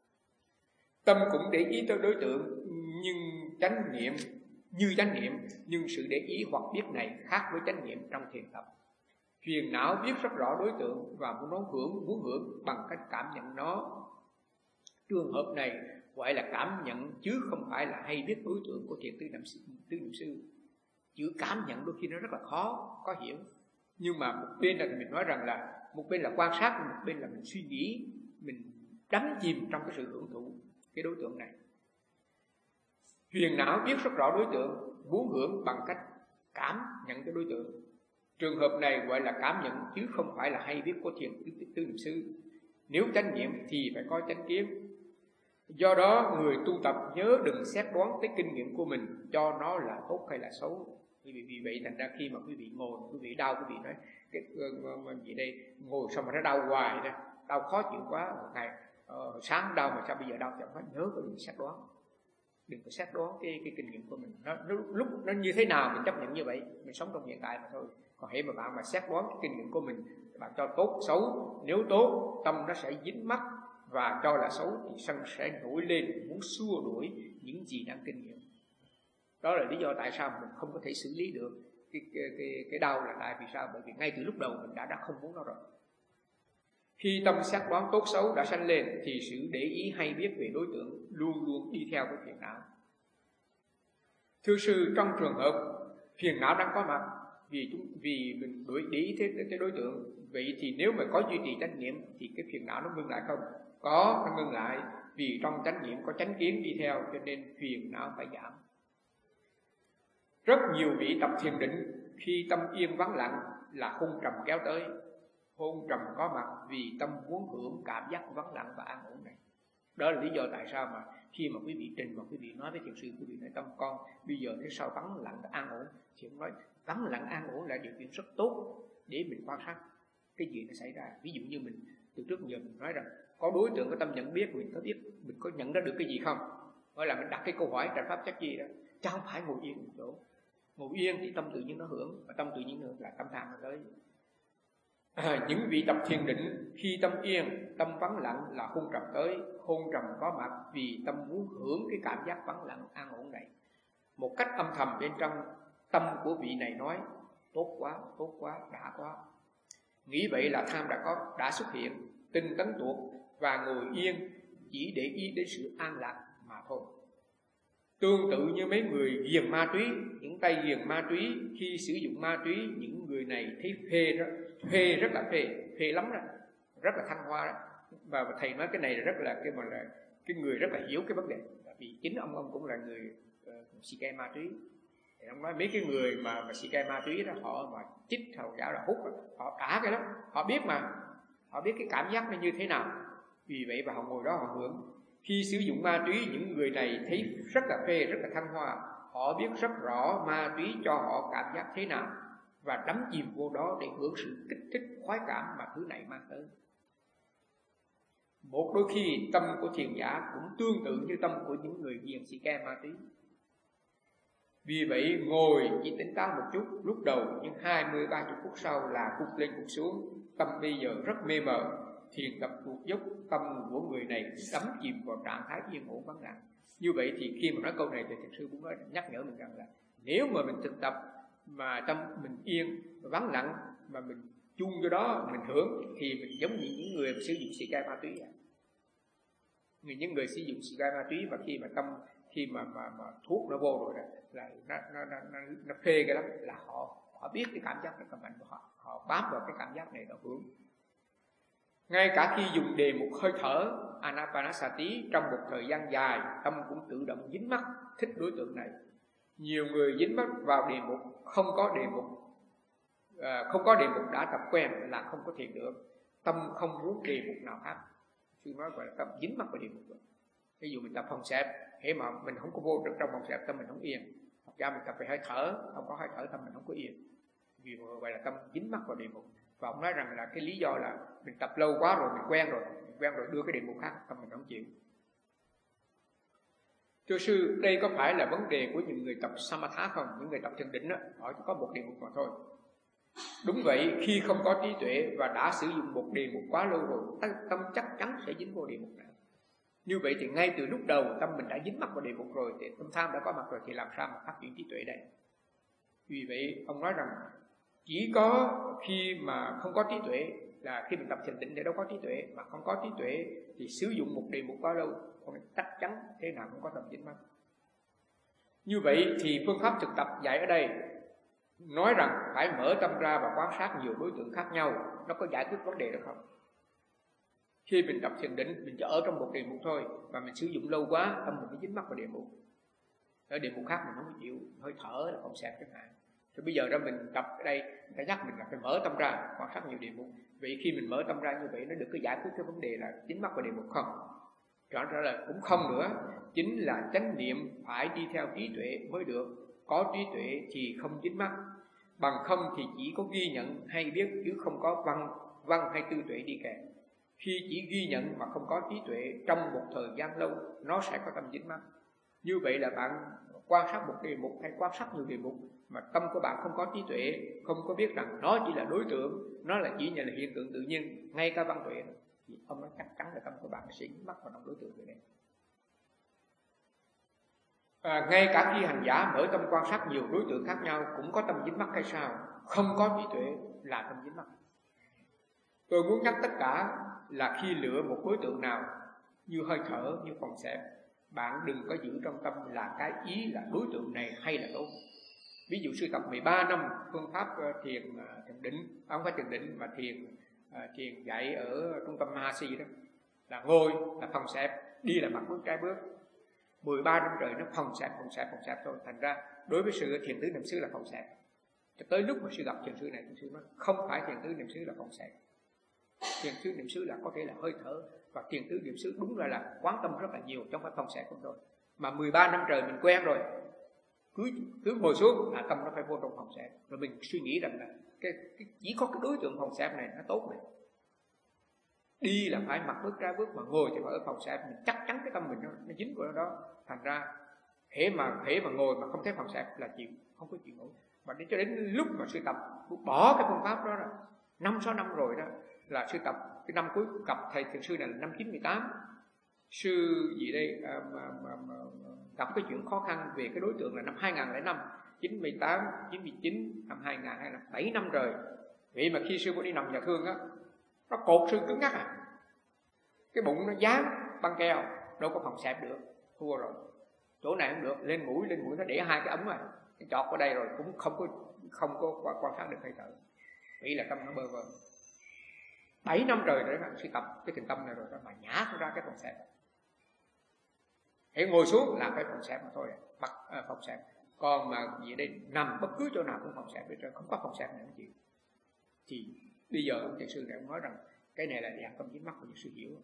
Tâm cũng để ý tới đối tượng, nhưng chánh niệm như chánh niệm, nhưng sự để ý hoặc biết này khác với chánh niệm trong thiền tập. Phiền não biết rất rõ đối tượng và muốn nó hưởng, muốn hưởng bằng cách cảm nhận nó. Trường hợp này gọi là cảm nhận, chứ không phải là hay biết đối tượng của thiền tứ niệm tứ niệm xứ. Chữ cảm nhận đôi khi nó rất là khó có hiểu, nhưng mà một bên là mình nói rằng là một bên là quan sát, một bên là mình suy nghĩ, mình đắm chìm trong cái sự hưởng thụ cái đối tượng này. Phiền não biết rất rõ đối tượng, muốn hưởng bằng cách cảm nhận cái đối tượng. Trường hợp này gọi là cảm nhận, chứ không phải là hay biết của thiền tứ niệm xứ. Nếu chánh niệm thì phải có chánh kiến. Do đó người tu tập nhớ đừng xét đoán tới kinh nghiệm của mình cho nó là tốt hay là xấu. Vì, vì vậy thành ra khi mà quý vị ngồi, quý vị đau, quý vị nói cái gì đây, ngồi xong mà nó đau hoài đó, đau khó chịu quá, một ngày uh, sáng đau mà sao bây giờ đau, chẳng phải nhớ có đừng xét đoán, đừng có xét đoán cái cái kinh nghiệm của mình. Nó, nó lúc nó như thế nào mình chấp nhận như vậy, mình sống trong hiện tại mà thôi. Còn hễ mà bạn mà xét đoán cái kinh nghiệm của mình, bạn cho tốt xấu, nếu tốt tâm nó sẽ dính mắc và cho là xấu thì sân sẽ nổi lên muốn xua đuổi những gì đang kinh nghiệm. Đó là lý do tại sao mình không có thể xử lý được cái, cái, cái, cái đau là tại vì sao? Bởi vì ngay từ lúc đầu mình đã, đã không muốn nó rồi. Khi tâm xác đoán tốt xấu đã sanh lên thì sự để ý hay biết về đối tượng luôn luôn đi theo cái phiền não. Thưa sư, trong trường hợp phiền não đang có mặt vì chúng vì mình đối để ý thế cái đối tượng, vậy thì nếu mà có duy trì chánh niệm thì cái phiền não nó ngưng lại không? Có, nó ngưng lại, vì trong chánh niệm có chánh kiến đi theo, cho nên phiền não phải giảm. Rất nhiều vị tập thiền định khi tâm yên vắng lặng là hôn trầm kéo tới. Hôn trầm có mặt vì tâm muốn hưởng cảm giác vắng lặng và an ổn này. Đó là lý do tại sao mà khi mà quý vị trình và quý vị nói với thiền sư, quý vị nói tâm con bây giờ thế sao vắng lặng an ổn, thì ông nói vắng lặng an ổn là điều kiện rất tốt để mình quan sát cái gì nó xảy ra. Ví dụ như mình từ trước giờ mình nói rằng có đối tượng có tâm nhận biết, mình có biết mình có nhận ra được cái gì không, gọi là mình đặt cái câu hỏi trạch pháp chắc gì đó, chứ không phải ngồi yên một chỗ. Ngồi yên thì tâm tự nhiên nó hưởng, và tâm tự nhiên hưởng là tâm tham nó tới. À, những vị tập thiền định khi tâm yên, tâm vắng lặng là hôn trầm tới. Hôn trầm có mặt vì tâm muốn hưởng cái cảm giác vắng lặng an ổn này. Một cách âm thầm bên trong tâm của vị này nói tốt quá, tốt quá, đã quá. Nghĩ vậy là tham đã có đã xuất hiện, tinh tấn tuột và ngồi yên chỉ để ý đến sự an lạc mà thôi. Tương tự như mấy người ghiền ma túy, những tay ghiền ma túy khi sử dụng ma túy, những người này thấy phê đó, phê rất là phê, phê lắm đó, rất là thăng hoa đó. Và thầy nói cái này là rất là cái mà là cái người rất là hiểu cái vấn đề, vì chính ông ông cũng là người uh, xì ke ma túy. Thì ông nói mấy cái người mà mà xì ke ma túy đó, họ mà chích thầu chảo là hút đó, họ cả cái đó, họ biết mà, họ biết cái cảm giác nó như thế nào. Vì vậy và họ ngồi đó họ hưởng. Khi sử dụng ma túy, những người này thấy rất là phê, rất là thăng hoa. Họ biết rất rõ ma túy cho họ cảm giác thế nào và đắm chìm vô đó để hưởng sự kích thích khoái cảm mà thứ này mang tới. Một đôi khi tâm của thiền giả cũng tương tự như tâm của những người ghiền xì ke ma túy. Vì vậy ngồi chỉ tỉnh táo một chút lúc đầu, nhưng hai mươi ba mươi phút sau là cục lên cục xuống. Tâm bây giờ rất mê mờ, thiền tập tuột dốc, tâm của người này đắm chìm vào trạng thái yên ổn vắng lặng. Như vậy thì khi mà nói câu này thì thiền sư cũng nói nhắc nhở mình rằng là nếu mà mình thực tập mà tâm mình yên vắng lặng mà mình chung vô đó mình hưởng thì mình giống như những người mà sử dụng xì ke ma túy. Những người sử dụng xì ke ma túy mà khi mà tâm khi mà mà, mà thuốc nó vô rồi đó, là nó nó nó nó, nó phê cái lắm, là họ họ biết cái cảm giác rất là mạnh của họ, họ bám vào cái cảm giác này họ hưởng. Ngay cả khi dùng đề mục hơi thở Anapanasati trong một thời gian dài, tâm cũng tự động dính mắc thích đối tượng này. Nhiều người dính mắc vào đề mục không có đề mục à, không có đề mục đã tập quen là không có thiền được. Tâm không muốn đề mục nào khác. Sư nói gọi là tâm dính mắc vào đề mục. Ví dụ mình tập phòng xẹp, thế mà mình không có vô được trong phòng xẹp, tâm mình không yên. Thật ra mình tập phải hơi thở, không có hơi thở tâm mình không có yên. Vì vậy là tâm dính mắc vào đề mục. Và ông nói rằng là cái lý do là mình tập lâu quá rồi, mình quen rồi, mình quen rồi đưa cái đề mục khác, tâm mình không chịu. Thưa sư, đây có phải là vấn đề của những người tập Samatha không? Những người tập thiền định đó, họ chỉ có một đề mục mà thôi. Đúng vậy, khi không có trí tuệ và đã sử dụng một đề mục quá lâu rồi, tâm chắc chắn sẽ dính vào đề mục này. Như vậy thì ngay từ lúc đầu tâm mình đã dính mắc vào đề mục rồi, thì tâm tham đã có mặt rồi, thì làm sao mà phát triển trí tuệ đây? Vì vậy ông nói rằng chỉ có khi mà không có trí tuệ, là khi mình tập thiền định thì đâu có trí tuệ, mà không có trí tuệ thì sử dụng một đề mục quá lâu, còn chắc chắn thế nào cũng có tâm dính mắc. Như vậy thì phương pháp thực tập dạy ở đây nói rằng phải mở tâm ra và quan sát nhiều đối tượng khác nhau, nó có giải quyết vấn đề được không? Khi mình tập thiền định, mình chỉ ở trong một đề mục thôi, mà mình sử dụng lâu quá, tâm mình mới dính mắc vào đề mục. Ở đề mục khác mình không chịu, hơi thở là không xẹp chẳng hạn. Rồi bây giờ ra mình tập ở đây, người ta nhắc mình là phải mở tâm ra, quan sát nhiều đề mục. Vậy khi mình mở tâm ra như vậy, nó được cái giải quyết cái vấn đề là dính mắc vào đề mục không? Rõ ràng là cũng không nữa. Chính là chánh niệm phải đi theo trí tuệ mới được. Có trí tuệ thì không dính mắc, bằng không thì chỉ có ghi nhận hay biết chứ không có văn, văn hay tư tuệ đi kèm. Khi chỉ ghi nhận mà không có trí tuệ trong một thời gian lâu, nó sẽ có tâm dính mắc. Như vậy là bạn quan sát một đề mục hay quan sát nhiều đề mục mà tâm của bạn không có trí tuệ, không có biết rằng nó chỉ là đối tượng, nó là chỉ là hiện tượng tự nhiên, ngay cả văn tuệ, thì ông nói chắc chắn là tâm của bạn sẽ dính mắc vào trong đối tượng người này. À, ngay cả khi hành giả mở tâm quan sát nhiều đối tượng khác nhau cũng có tâm dính mắc hay sao? Không có trí tuệ là tâm dính mắc. Tôi muốn nhắc tất cả là khi lựa một đối tượng nào như hơi thở, như phòng xẹp, bạn đừng có giữ trong tâm là cái ý là đối tượng này hay là tốt. Ví dụ sư tập mười ba năm phương pháp thiền thiền định, không phải thiền định mà thiền thiền dạy ở trung tâm Mahasi đó, là ngồi là phòng xẹp, đi là mặt bước trái bước. mười ba năm trời nó phòng xẹp phòng xẹp phòng xẹp thôi. Thành ra đối với sự thiền tứ niệm xứ là phòng xẹp. Cho tới lúc mà sư gặp thiền sư này, thiền sư nói không phải thiền tứ niệm xứ là phòng xẹp. Thiền tứ niệm xứ là có thể là hơi thở, và thiền tứ niệm xứ đúng ra là quán tâm rất là nhiều, trong phải phòng xẹp không thôi. Mà mười ba năm trời mình quen rồi, cứ cứ ngồi xuống là tâm nó phải vô trong phòng xẹp, rồi mình suy nghĩ rằng là cái, cái chỉ có cái đối tượng phòng xẹp này nó tốt này. Đi là phải mặt bước ra bước, mà ngồi thì phải ở phòng xẹp, mình chắc chắn cái tâm mình nó, nó dính của nó đó. Thành ra hễ mà hễ mà ngồi mà không thấy phòng xẹp là chịu, không có chịu nổi. Mà đến cho đến lúc mà sư tập bỏ cái phương pháp đó rồi, năm sáu năm rồi đó, là sư tập cái năm cuối gặp thầy thiền sư này là năm chín mươi tám. Sư gì đây à, mà, mà, mà, gặp cái chuyện khó khăn về cái đối tượng là năm hai nghìn lẻ năm, chín mươi tám, chín mươi chín, năm hai nghìn hai mươi, bảy năm rồi. Vậy mà khi sư có đi nằm nhà thương á, nó cột sư cứng ngắc à, cái bụng nó dán băng keo, đâu có phòng xẹp được, thua rồi. Chỗ này không được, lên mũi lên mũi nó để hai cái ống này, cái chọt ở đây rồi cũng không có không có quan sát được hơi thở. Vậy là tâm nó bơ vơ. Bảy năm rồi đấy mà sư tập cái thiền tâm này rồi đó, mà nhả nó ra cái phòng xẹp. Hãy ngồi xuống là cái phòng xẹp mà thôi, bắt à, phòng xẹp. Còn mà gì đây nằm bất cứ chỗ nào cũng phòng xẹp hết trơn, không có phòng xẹp này không chịu. Thì bây giờ ông thiền sư này ông nói rằng cái này là dạng tâm dính mắc của những sự hiểu.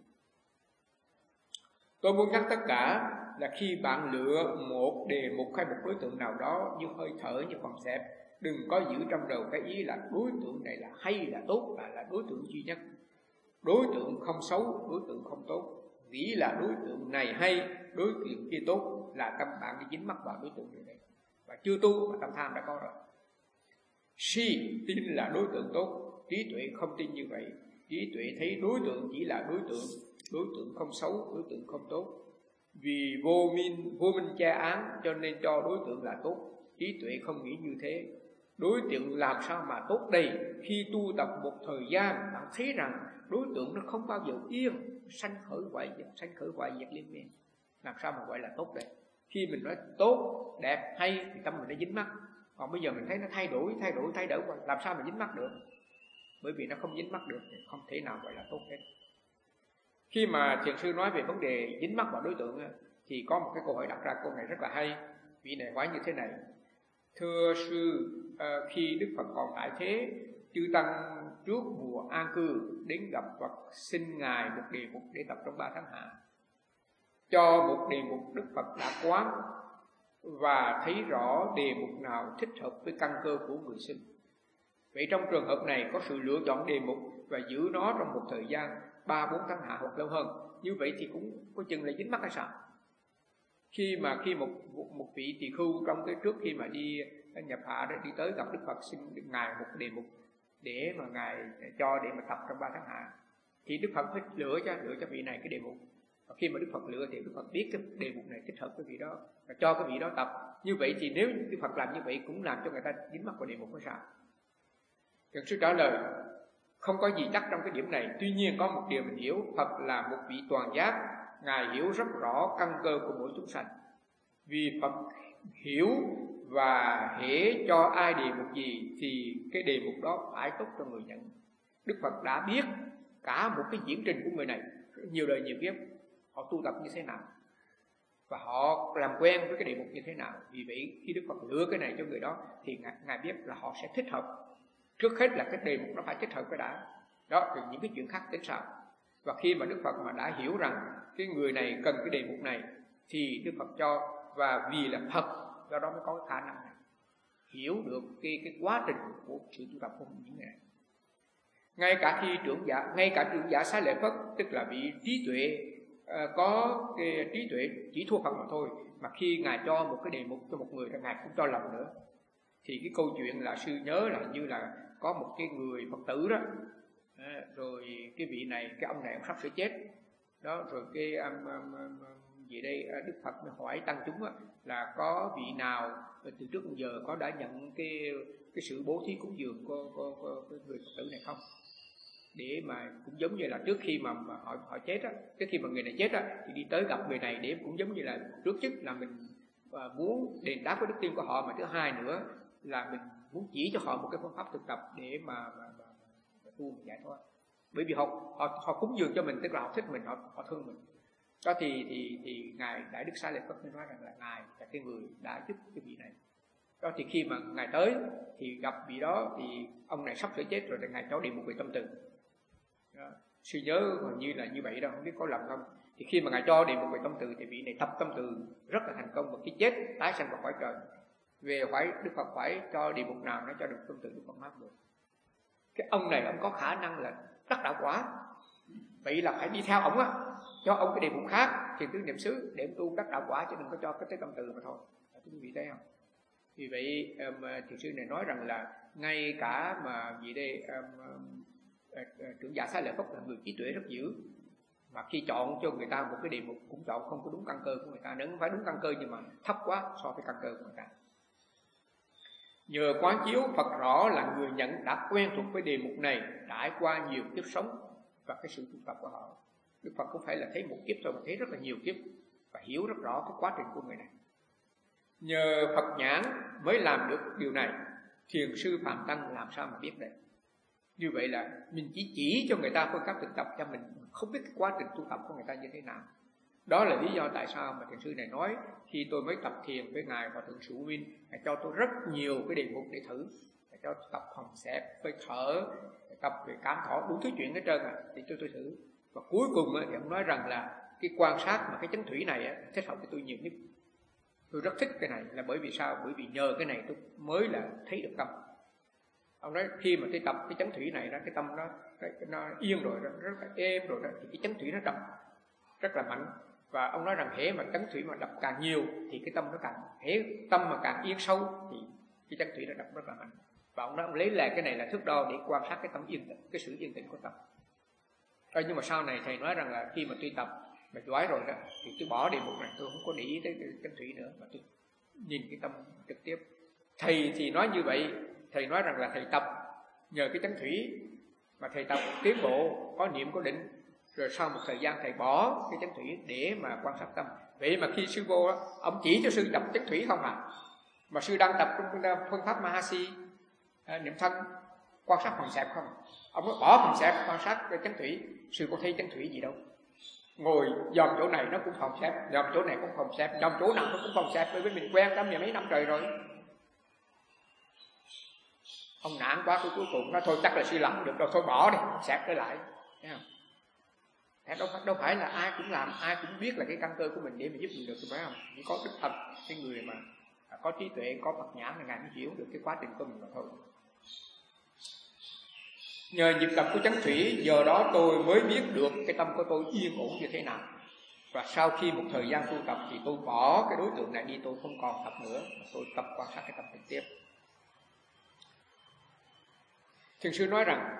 Tôi muốn nhắc tất cả là khi bạn lựa một đề mục hay một đối tượng nào đó như hơi thở, như phòng xẹp, đừng có giữ trong đầu cái ý là đối tượng này là hay là tốt, là là đối tượng duy nhất. Đối tượng không xấu, đối tượng không tốt. Nghĩ là đối tượng này hay, đối tượng kia tốt, là tâm bạn đi dính mắc vào đối tượng này. Và chưa tu mà tâm tham đã có rồi. Si tin là đối tượng tốt, trí tuệ không tin như vậy. Trí tuệ thấy đối tượng chỉ là đối tượng, đối tượng không xấu, đối tượng không tốt. Vì vô minh, vô minh che án cho nên cho đối tượng là tốt. Trí tuệ không nghĩ như thế. Đối tượng làm sao mà tốt đây? Khi tu tập một thời gian, bạn thấy rằng đối tượng nó không bao giờ yên, sanh khởi hoại diệt, sanh khởi hoại diệt liên miên. Làm sao mà gọi là tốt đây? Khi mình nói tốt, đẹp, hay thì tâm mình nó dính mắc. Còn bây giờ mình thấy nó thay đổi, thay đổi, thay đổi, làm sao mà dính mắc được? Bởi vì nó không dính mắc được thì không thể nào gọi là tốt hết. Khi mà thiền sư nói về vấn đề dính mắc vào đối tượng thì có một cái câu hỏi đặt ra, câu này rất là hay. Vị này hỏi như thế này: thưa sư, uh, khi Đức Phật còn tại thế, chư tăng trước mùa an cư đến gặp Phật xin ngài một đề mục để tập trong ba tháng hạ. Cho một đề mục Đức Phật đã quán và thấy rõ đề mục nào thích hợp với căn cơ của người sinh. Vậy trong trường hợp này có sự lựa chọn đề mục và giữ nó trong một thời gian ba bốn tháng hạ hoặc lâu hơn. Như vậy thì cũng có chừng là dính mắc hay sao? Khi mà khi một một vị tỳ khưu trong cái trước khi mà đi nhập hạ để đi tới gặp Đức Phật xin ngài một đề mục để mà ngài cho để mà tập trong ba tháng hạ, thì Đức Phật phải lựa cho lựa cho vị này cái đề mục. Và khi mà Đức Phật lựa thì Đức Phật biết cái đề mục này thích hợp với vị đó và cho cái vị đó tập. Như vậy thì nếu Đức Phật làm như vậy cũng làm cho người ta dính mắc vào đề mục hay sao? Thiền sư trả lời không có gì chắc trong cái điểm này. Tuy nhiên có một điều mình hiểu, Phật là một vị toàn giác, ngài hiểu rất rõ căn cơ của mỗi chúng sanh. Vì Phật hiểu và hễ cho ai đề mục gì thì cái đề mục đó phải tốt cho người nhận. Đức Phật đã biết cả một cái diễn trình của người này nhiều đời nhiều kiếp, họ tu tập như thế nào và họ làm quen với cái đề mục như thế nào. Vì vậy khi Đức Phật lựa cái này cho người đó thì ngài, ngài biết là họ sẽ thích hợp. Trước hết là cái đề mục nó phải thích hợp cái đã. Đó thì những cái chuyện khác tính sao. Và khi mà Đức Phật mà đã hiểu rằng cái người này cần cái đề mục này thì Đức Phật cho. Và vì là Phật do đó mới có cái khả năng này, hiểu được cái, cái quá trình của sự tu tập của những người này. Ngay cả khi trưởng giả, ngay cả trưởng giả Xá Lợi Phất, tức là vị trí tuệ uh, có cái trí tuệ chỉ thua Phật mà thôi, mà khi ngài cho một cái đề mục cho một người thì ngài cũng cho lầm nữa. Thì cái câu chuyện là sư nhớ là như là có một cái người Phật tử đó, À, rồi cái vị này, cái ông này ông sắp sửa chết đó. Rồi cái um, um, um, gì đây Đức Phật mới hỏi tăng chúng á, là có vị nào từ trước đến giờ có đã nhận cái cái sự bố thí cúng dường của, của, của, của người Phật tử này không, để mà cũng giống như là trước khi mà, mà họ họ chết á, trước khi mà người này chết á, thì đi tới gặp người này để cũng giống như là trước nhất là mình uh, muốn đền đáp cái đức tin của họ, mà thứ hai nữa là mình muốn chỉ cho họ một cái phương pháp thực tập để mà, mà, mà, mà tu một giải thoát. Bởi vì họ họ họ cúng dường cho mình, tức là họ thích mình, họ họ thương mình. Đó thì thì thì ngài Đại Đức Xá Lợi Phất mới nói rằng là ngài là cái người đã giúp cái vị này. Đó thì khi mà ngài tới thì gặp vị đó, thì ông này sắp sửa chết rồi, thì ngài cho đi một vị tâm từ. Đó. Sư nhớ hình như là như vậy đâu, không biết có lầm không. Thì khi mà ngài cho đi một vị tâm từ thì vị này tập tâm từ rất là thành công, và khi chết tái sanh vào cõi trời. Về phải Đức Phật phải cho địa ngục nào nó cho được tâm từ Đức Phật mát được. Cái ông này ông có khả năng là đắc đạo quả, vậy là phải đi theo ông á, cho ông cái địa ngục khác, thiền tứ niệm xứ để ông tu đắc đạo quả, chứ đừng có cho cái tới tâm từ mà thôi. Quý vị thấy không? Vì vậy mà thiền sư này nói rằng là ngay cả mà gì đây um, uh, trưởng giả Xá Lợi Phất là người trí tuệ rất dữ, mà khi chọn cho người ta một cái địa mục cũng chọn không có đúng căn cơ của người ta, nếu không phải đúng căn cơ nhưng mà thấp quá so với căn cơ của người ta. Nhờ quán chiếu, Phật rõ là người nhận đã quen thuộc với đề mục này, trải qua nhiều kiếp sống và cái sự tu tập của họ. Đức Phật không phải là thấy một kiếp thôi, mà thấy rất là nhiều kiếp và hiểu rất rõ cái quá trình của người này. Nhờ Phật nhãn mới làm được điều này, thiền sư Phạm Tăng làm sao mà biết đây? Như vậy là mình chỉ chỉ cho người ta phương pháp thực tập, cho mình không biết cái quá trình tu tập của người ta như thế nào. Đó là lý do tại sao mà thiền sư này nói khi tôi mới tập thiền với ngài Hòa thượng Sủ Nguyên, ngài cho tôi rất nhiều cái đề mục để thử, ngài cho tập phòng xẹp, hơi thở, tập về cảm thọ, đủ thứ chuyện hết trơn à, thì cho tôi thử. Và cuối cùng thì ông nói rằng là cái quan sát mà cái chánh thủy này thích hợp với tôi nhiều nhất. Tôi rất thích cái này là bởi vì sao? Bởi vì nhờ cái này tôi mới là thấy được tâm. Ông nói khi mà tôi tập cái chánh thủy này đó, cái tâm nó nó yên rồi, nó rất là êm rồi đó, thì cái chánh thủy nó đập rất là mạnh. Và ông nói rằng hễ mà chánh thủy mà đập càng nhiều thì cái tâm nó càng, hễ tâm mà càng yên sâu thì cái chánh thủy nó đập rất là mạnh. Và ông nói ông lấy lại cái này là thước đo để quan sát cái tâm yên tĩnh, cái sự yên tĩnh của tâm. Rồi nhưng mà sau này thầy nói rằng là khi mà tôi tập mà giỏi rồi đó thì tôi bỏ đề mục này, tôi không có để ý tới cái chánh thủy nữa, mà tôi nhìn cái tâm trực tiếp. Thầy thì nói như vậy, thầy nói rằng là thầy tập nhờ cái chánh thủy mà thầy tập tiến bộ, có niệm có định, rồi sau một thời gian thầy bỏ cái chánh thủy để mà quan sát tâm. Vậy mà khi sư vô đó, ông chỉ cho sư tập chánh thủy không à, mà sư đang tập trong phương pháp Mahasi à, niệm thân quan sát phần xẹp không, ông mới bỏ phần xẹp quan sát cái chánh thủy. Sư có thấy chánh thủy gì đâu, ngồi dòm chỗ này nó cũng phòng xẹp, dòm chỗ này cũng phòng xẹp, dòm chỗ nào nó cũng phòng xẹp, bởi vì mình quen trăm mười mấy năm trời rồi. Ông nản quá, cái cuối cùng nó thôi chắc là sư làm được rồi, thôi bỏ đi, xẹp trở lại. Thấy không? Đâu, đâu phải là ai cũng làm, ai cũng biết là cái căn cơ của mình để mà giúp mình được, phải không? Chỉ có Đức Phật, cái người mà có trí tuệ, có Phật nhãn là ngài mới hiểu được cái quá trình của mình mà thôi. Nhờ nhịp tập của chánh thủy, giờ đó tôi mới biết được cái tâm của tôi yên ổn như thế nào. Và sau khi một thời gian tu tập thì tôi bỏ cái đối tượng này đi, tôi không còn tập nữa, mà tôi tập quan sát cái tâm trực tiếp. Thiền sư nói rằng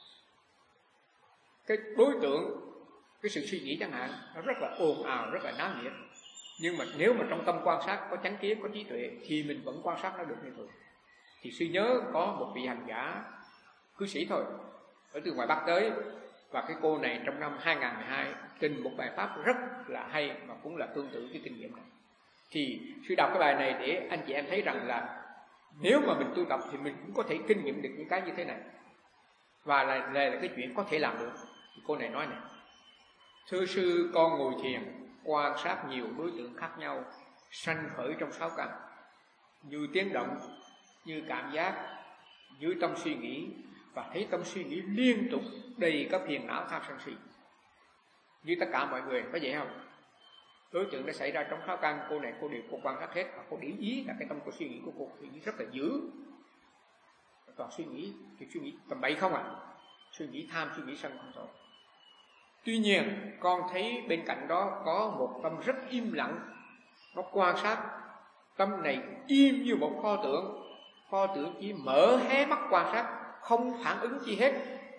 cái đối tượng, cái sự suy nghĩ chẳng hạn, nó rất là ồn ào, rất là náo nhiệt. Nhưng mà nếu mà trong tâm quan sát có chánh kiến, có trí tuệ thì mình vẫn quan sát nó được như thường. Thì sư nhớ có một vị hành giả cư sĩ thôi, ở từ ngoài Bắc tới, và cái cô này trong năm hai không một hai trình một bài pháp rất là hay, mà cũng là tương tự cái kinh nghiệm này. Thì sư đọc cái bài này để anh chị em thấy rằng là nếu mà mình tu tập thì mình cũng có thể kinh nghiệm được những cái như thế này, và là, là, là cái chuyện có thể làm được. Thì cô này nói này: thưa sư, con ngồi thiền quan sát nhiều đối tượng khác nhau sanh khởi trong sáu căn, như tiếng động, như cảm giác, như tâm suy nghĩ, và thấy tâm suy nghĩ liên tục đầy các phiền não tham sân si. Như tất cả mọi người, có vậy không? Đối tượng đã xảy ra trong sáu căn, cô này cô đều cô quan sát hết, và cô để ý là cái tâm của suy nghĩ của cô suy nghĩ rất là dữ, toàn suy nghĩ thì suy nghĩ tầm bậy không à, suy nghĩ tham, suy nghĩ sân không thôi. Tuy nhiên con thấy bên cạnh đó có một tâm rất im lặng, nó quan sát tâm này im như một pho tượng. Pho tượng chỉ mở hé mắt quan sát, không phản ứng chi hết,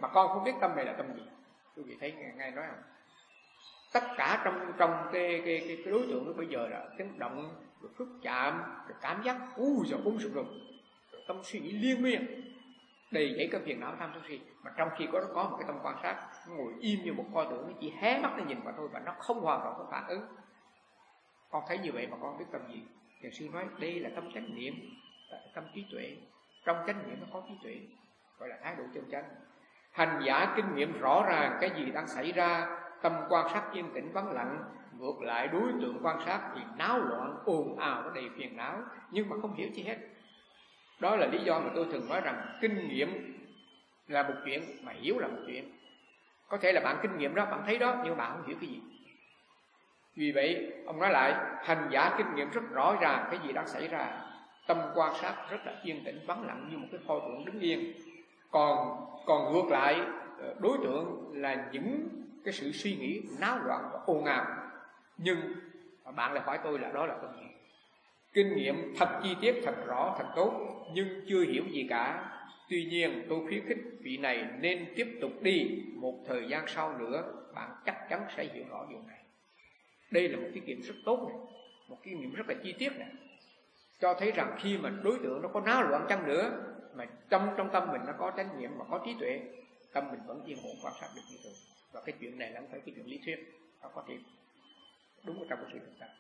mà con không biết tâm này là tâm gì. Quý vị thấy ngay nói không? Tất cả trong trong cái cái cái, cái đối tượng bây giờ là tiếng động, rồi phức chạm, rồi cảm giác u giờ uống sụp rồi, tâm suy nghĩ liên miên, đầy dẫy cái phiền não tham sân si. Mà trong khi có có một cái tâm quan sát, nó ngồi im như một pho tượng, nó chỉ hé mắt nó nhìn vào thôi, và nó không hoàn toàn có phản ứng. Con thấy như vậy mà con biết tâm gì? Thiền sư nói đây là tâm chánh niệm, là tâm trí tuệ. Trong chánh niệm nó có trí tuệ, gọi là thái độ chân chánh. Hành giả kinh nghiệm rõ ràng cái gì đang xảy ra, tâm quan sát yên tĩnh vắng lặng. Ngược lại đối tượng quan sát thì náo loạn, ồn ào, nó đầy phiền não, nhưng mà không hiểu chi hết. Đó là lý do mà tôi thường nói rằng kinh nghiệm là một chuyện, mà hiểu là một chuyện. Có thể là bạn kinh nghiệm đó, bạn thấy đó, nhưng bạn không hiểu cái gì. Vì vậy ông nói lại, hành giả kinh nghiệm rất rõ ràng cái gì đang xảy ra, tâm quan sát rất là yên tĩnh vắng lặng như một cái pho tượng đứng yên. Còn còn ngược lại đối tượng là những cái sự suy nghĩ náo loạn và ồn ào. Nhưng bạn lại hỏi tôi là đó là tâm gì? Kinh nghiệm thật chi tiết, thật rõ, thật tốt, nhưng chưa hiểu gì cả. Tuy nhiên tôi khuyến khích vị này nên tiếp tục đi, một thời gian sau nữa bạn chắc chắn sẽ hiểu rõ điều này. Đây là một cái kinh nghiệm rất tốt này, một cái kinh nghiệm rất là chi tiết này, cho thấy rằng khi mà đối tượng nó có náo loạn chăng nữa, mà trong trong tâm mình nó có chánh niệm và có trí tuệ, tâm mình vẫn yên ổn quan sát được như thường. Và cái chuyện này là không phải cái chuyện lý thuyết, nó có thể đúng ở trong cái sự thực tập.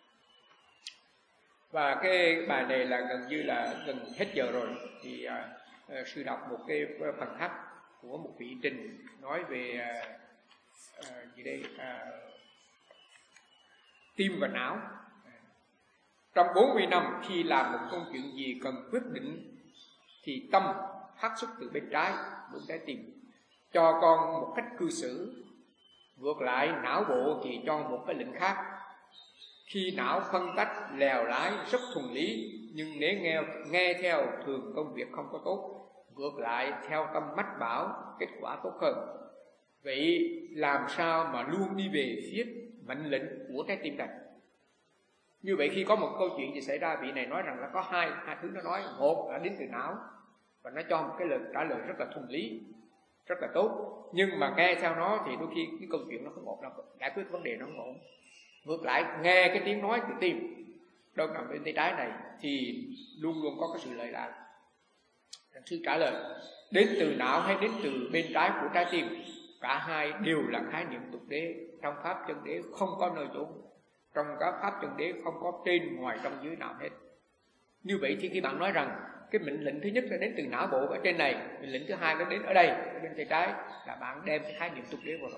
Và cái bài này là gần như là gần hết giờ rồi, thì uh, sư đọc một cái phần khác của một vị Trình nói về uh, uh, gì đây uh, tim và não. Trong bốn mươi năm khi làm một công chuyện gì cần quyết định thì tâm phát xuất từ bên trái, bên trái tim, cho con một cách cư xử. Ngược lại não bộ thì cho một cái lệnh khác. Khi não phân tách lèo lái rất thuần lý, nhưng nếu nghe, nghe theo thường công việc không có tốt. Ngược lại theo tâm mách bảo kết quả tốt hơn. Vậy làm sao mà luôn đi về phía mệnh lệnh của trái tim này? Như vậy khi có một câu chuyện gì xảy ra, vị này nói rằng là có hai hai thứ nó nói. Một là đến từ não, và nó cho một cái lời trả lời rất là thuần lý, rất là tốt. Nhưng mà nghe theo nó thì đôi khi cái câu chuyện nó không ổn đâu, giải quyết vấn đề nó không ổn. Ngược lại nghe cái tiếng nói từ tim đâu nằm bên tay trái này thì luôn luôn có cái sự lợi lạc. Sư trả lời đến từ não hay đến từ bên trái của trái tim, cả hai đều là khái niệm tục đế. Trong pháp chân đế không có nơi chốn, trong các pháp chân đế không có trên ngoài trong dưới nào hết. Như vậy thì khi bạn nói rằng cái mệnh lệnh thứ nhất là đến từ não bộ ở trên này, mệnh lệnh thứ hai nó đến ở đây, ở bên tay trái, là bạn đem cái khái niệm tục đế vào rồi.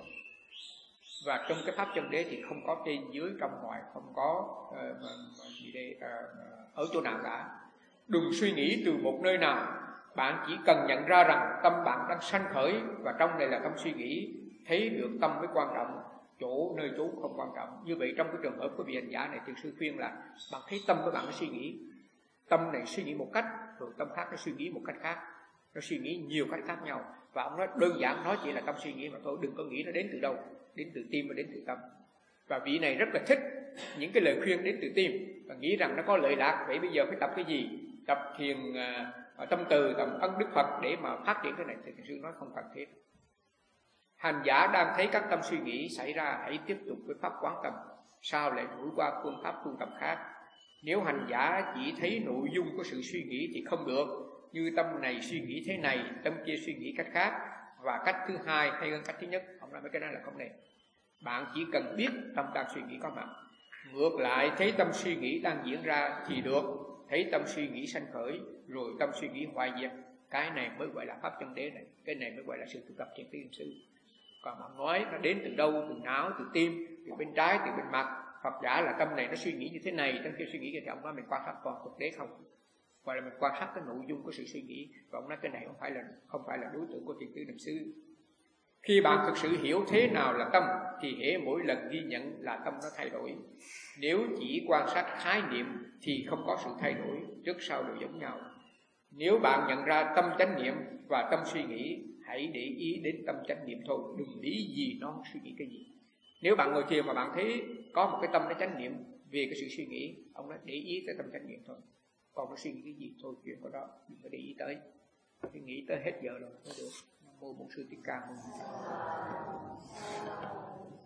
Và trong cái pháp chân đế thì không có trên dưới trong ngoài, không có uh, mà, mà gì đây, uh, ở chỗ nào cả. Đừng suy nghĩ từ một nơi nào, bạn chỉ cần nhận ra rằng tâm bạn đang sanh khởi, và trong này là tâm suy nghĩ. Thấy được tâm mới quan trọng, chỗ nơi trốn không quan trọng. Như vậy trong cái trường hợp của vị hành giả này, thiền sư khuyên là bạn thấy tâm của bạn nó suy nghĩ, tâm này suy nghĩ một cách, rồi tâm khác nó suy nghĩ một cách khác, nó suy nghĩ nhiều cách khác nhau. Và ông nói đơn giản, nói chỉ là tâm suy nghĩ mà thôi, đừng có nghĩ nó đến từ đâu, đến từ tim và đến từ tâm. Và vị này rất là thích những cái lời khuyên đến từ tim, và nghĩ rằng nó có lợi lạc. Vậy bây giờ phải tập cái gì? Tập thiền uh, tâm từ, tập ân đức Phật để mà phát triển cái này. Thì thiền sư nói không cần thiết. Hành giả đang thấy các tâm suy nghĩ xảy ra, hãy tiếp tục với pháp quán tâm, sao lại đổi qua phương pháp tu tập khác? Nếu hành giả chỉ thấy nội dung của sự suy nghĩ thì không được. Như tâm này suy nghĩ thế này, tâm kia suy nghĩ cách khác, và cách thứ hai hay hơn cách thứ nhất. Ông nói mấy cái đó là không nên. Bạn chỉ cần biết tâm đang suy nghĩ có mặt. Ngược lại thấy tâm suy nghĩ đang diễn ra thì được. Thấy tâm suy nghĩ sanh khởi, rồi tâm suy nghĩ hoại diệt, cái này mới gọi là pháp chân đế này. Cái này mới gọi là sự thực tập trên thiền sư. Còn bạn nói nó đến từ đâu, từ não, từ tim, từ bên trái, từ bên mặt, Phật giả là tâm này nó suy nghĩ như thế này, tâm kia suy nghĩ như thế, ông nói mình quan sát còn thực đế không? Gọi là mình quan sát cái nội dung của sự suy nghĩ. Và ông nói cái này không phải là không phải là đối tượng của thiền tư niệm xứ. Khi bạn thực sự hiểu thế nào là tâm thì hễ mỗi lần ghi nhận là tâm nó thay đổi. Nếu chỉ quan sát khái niệm thì không có sự thay đổi, trước sau đều giống nhau. Nếu bạn nhận ra tâm chánh niệm và tâm suy nghĩ, hãy để ý đến tâm chánh niệm thôi, đừng lý gì nó suy nghĩ cái gì. Nếu bạn ngồi thiền mà bạn thấy có một cái tâm nó chánh niệm về cái sự suy nghĩ, ông nói để ý tới tâm chánh niệm thôi. Còn nó suy nghĩ cái gì thôi, chuyện của đó đừng có để ý tới. Phải nghĩ tới hết giờ rồi mới được. mô Bổn Sư Thích Ca Mâu Ni Phật.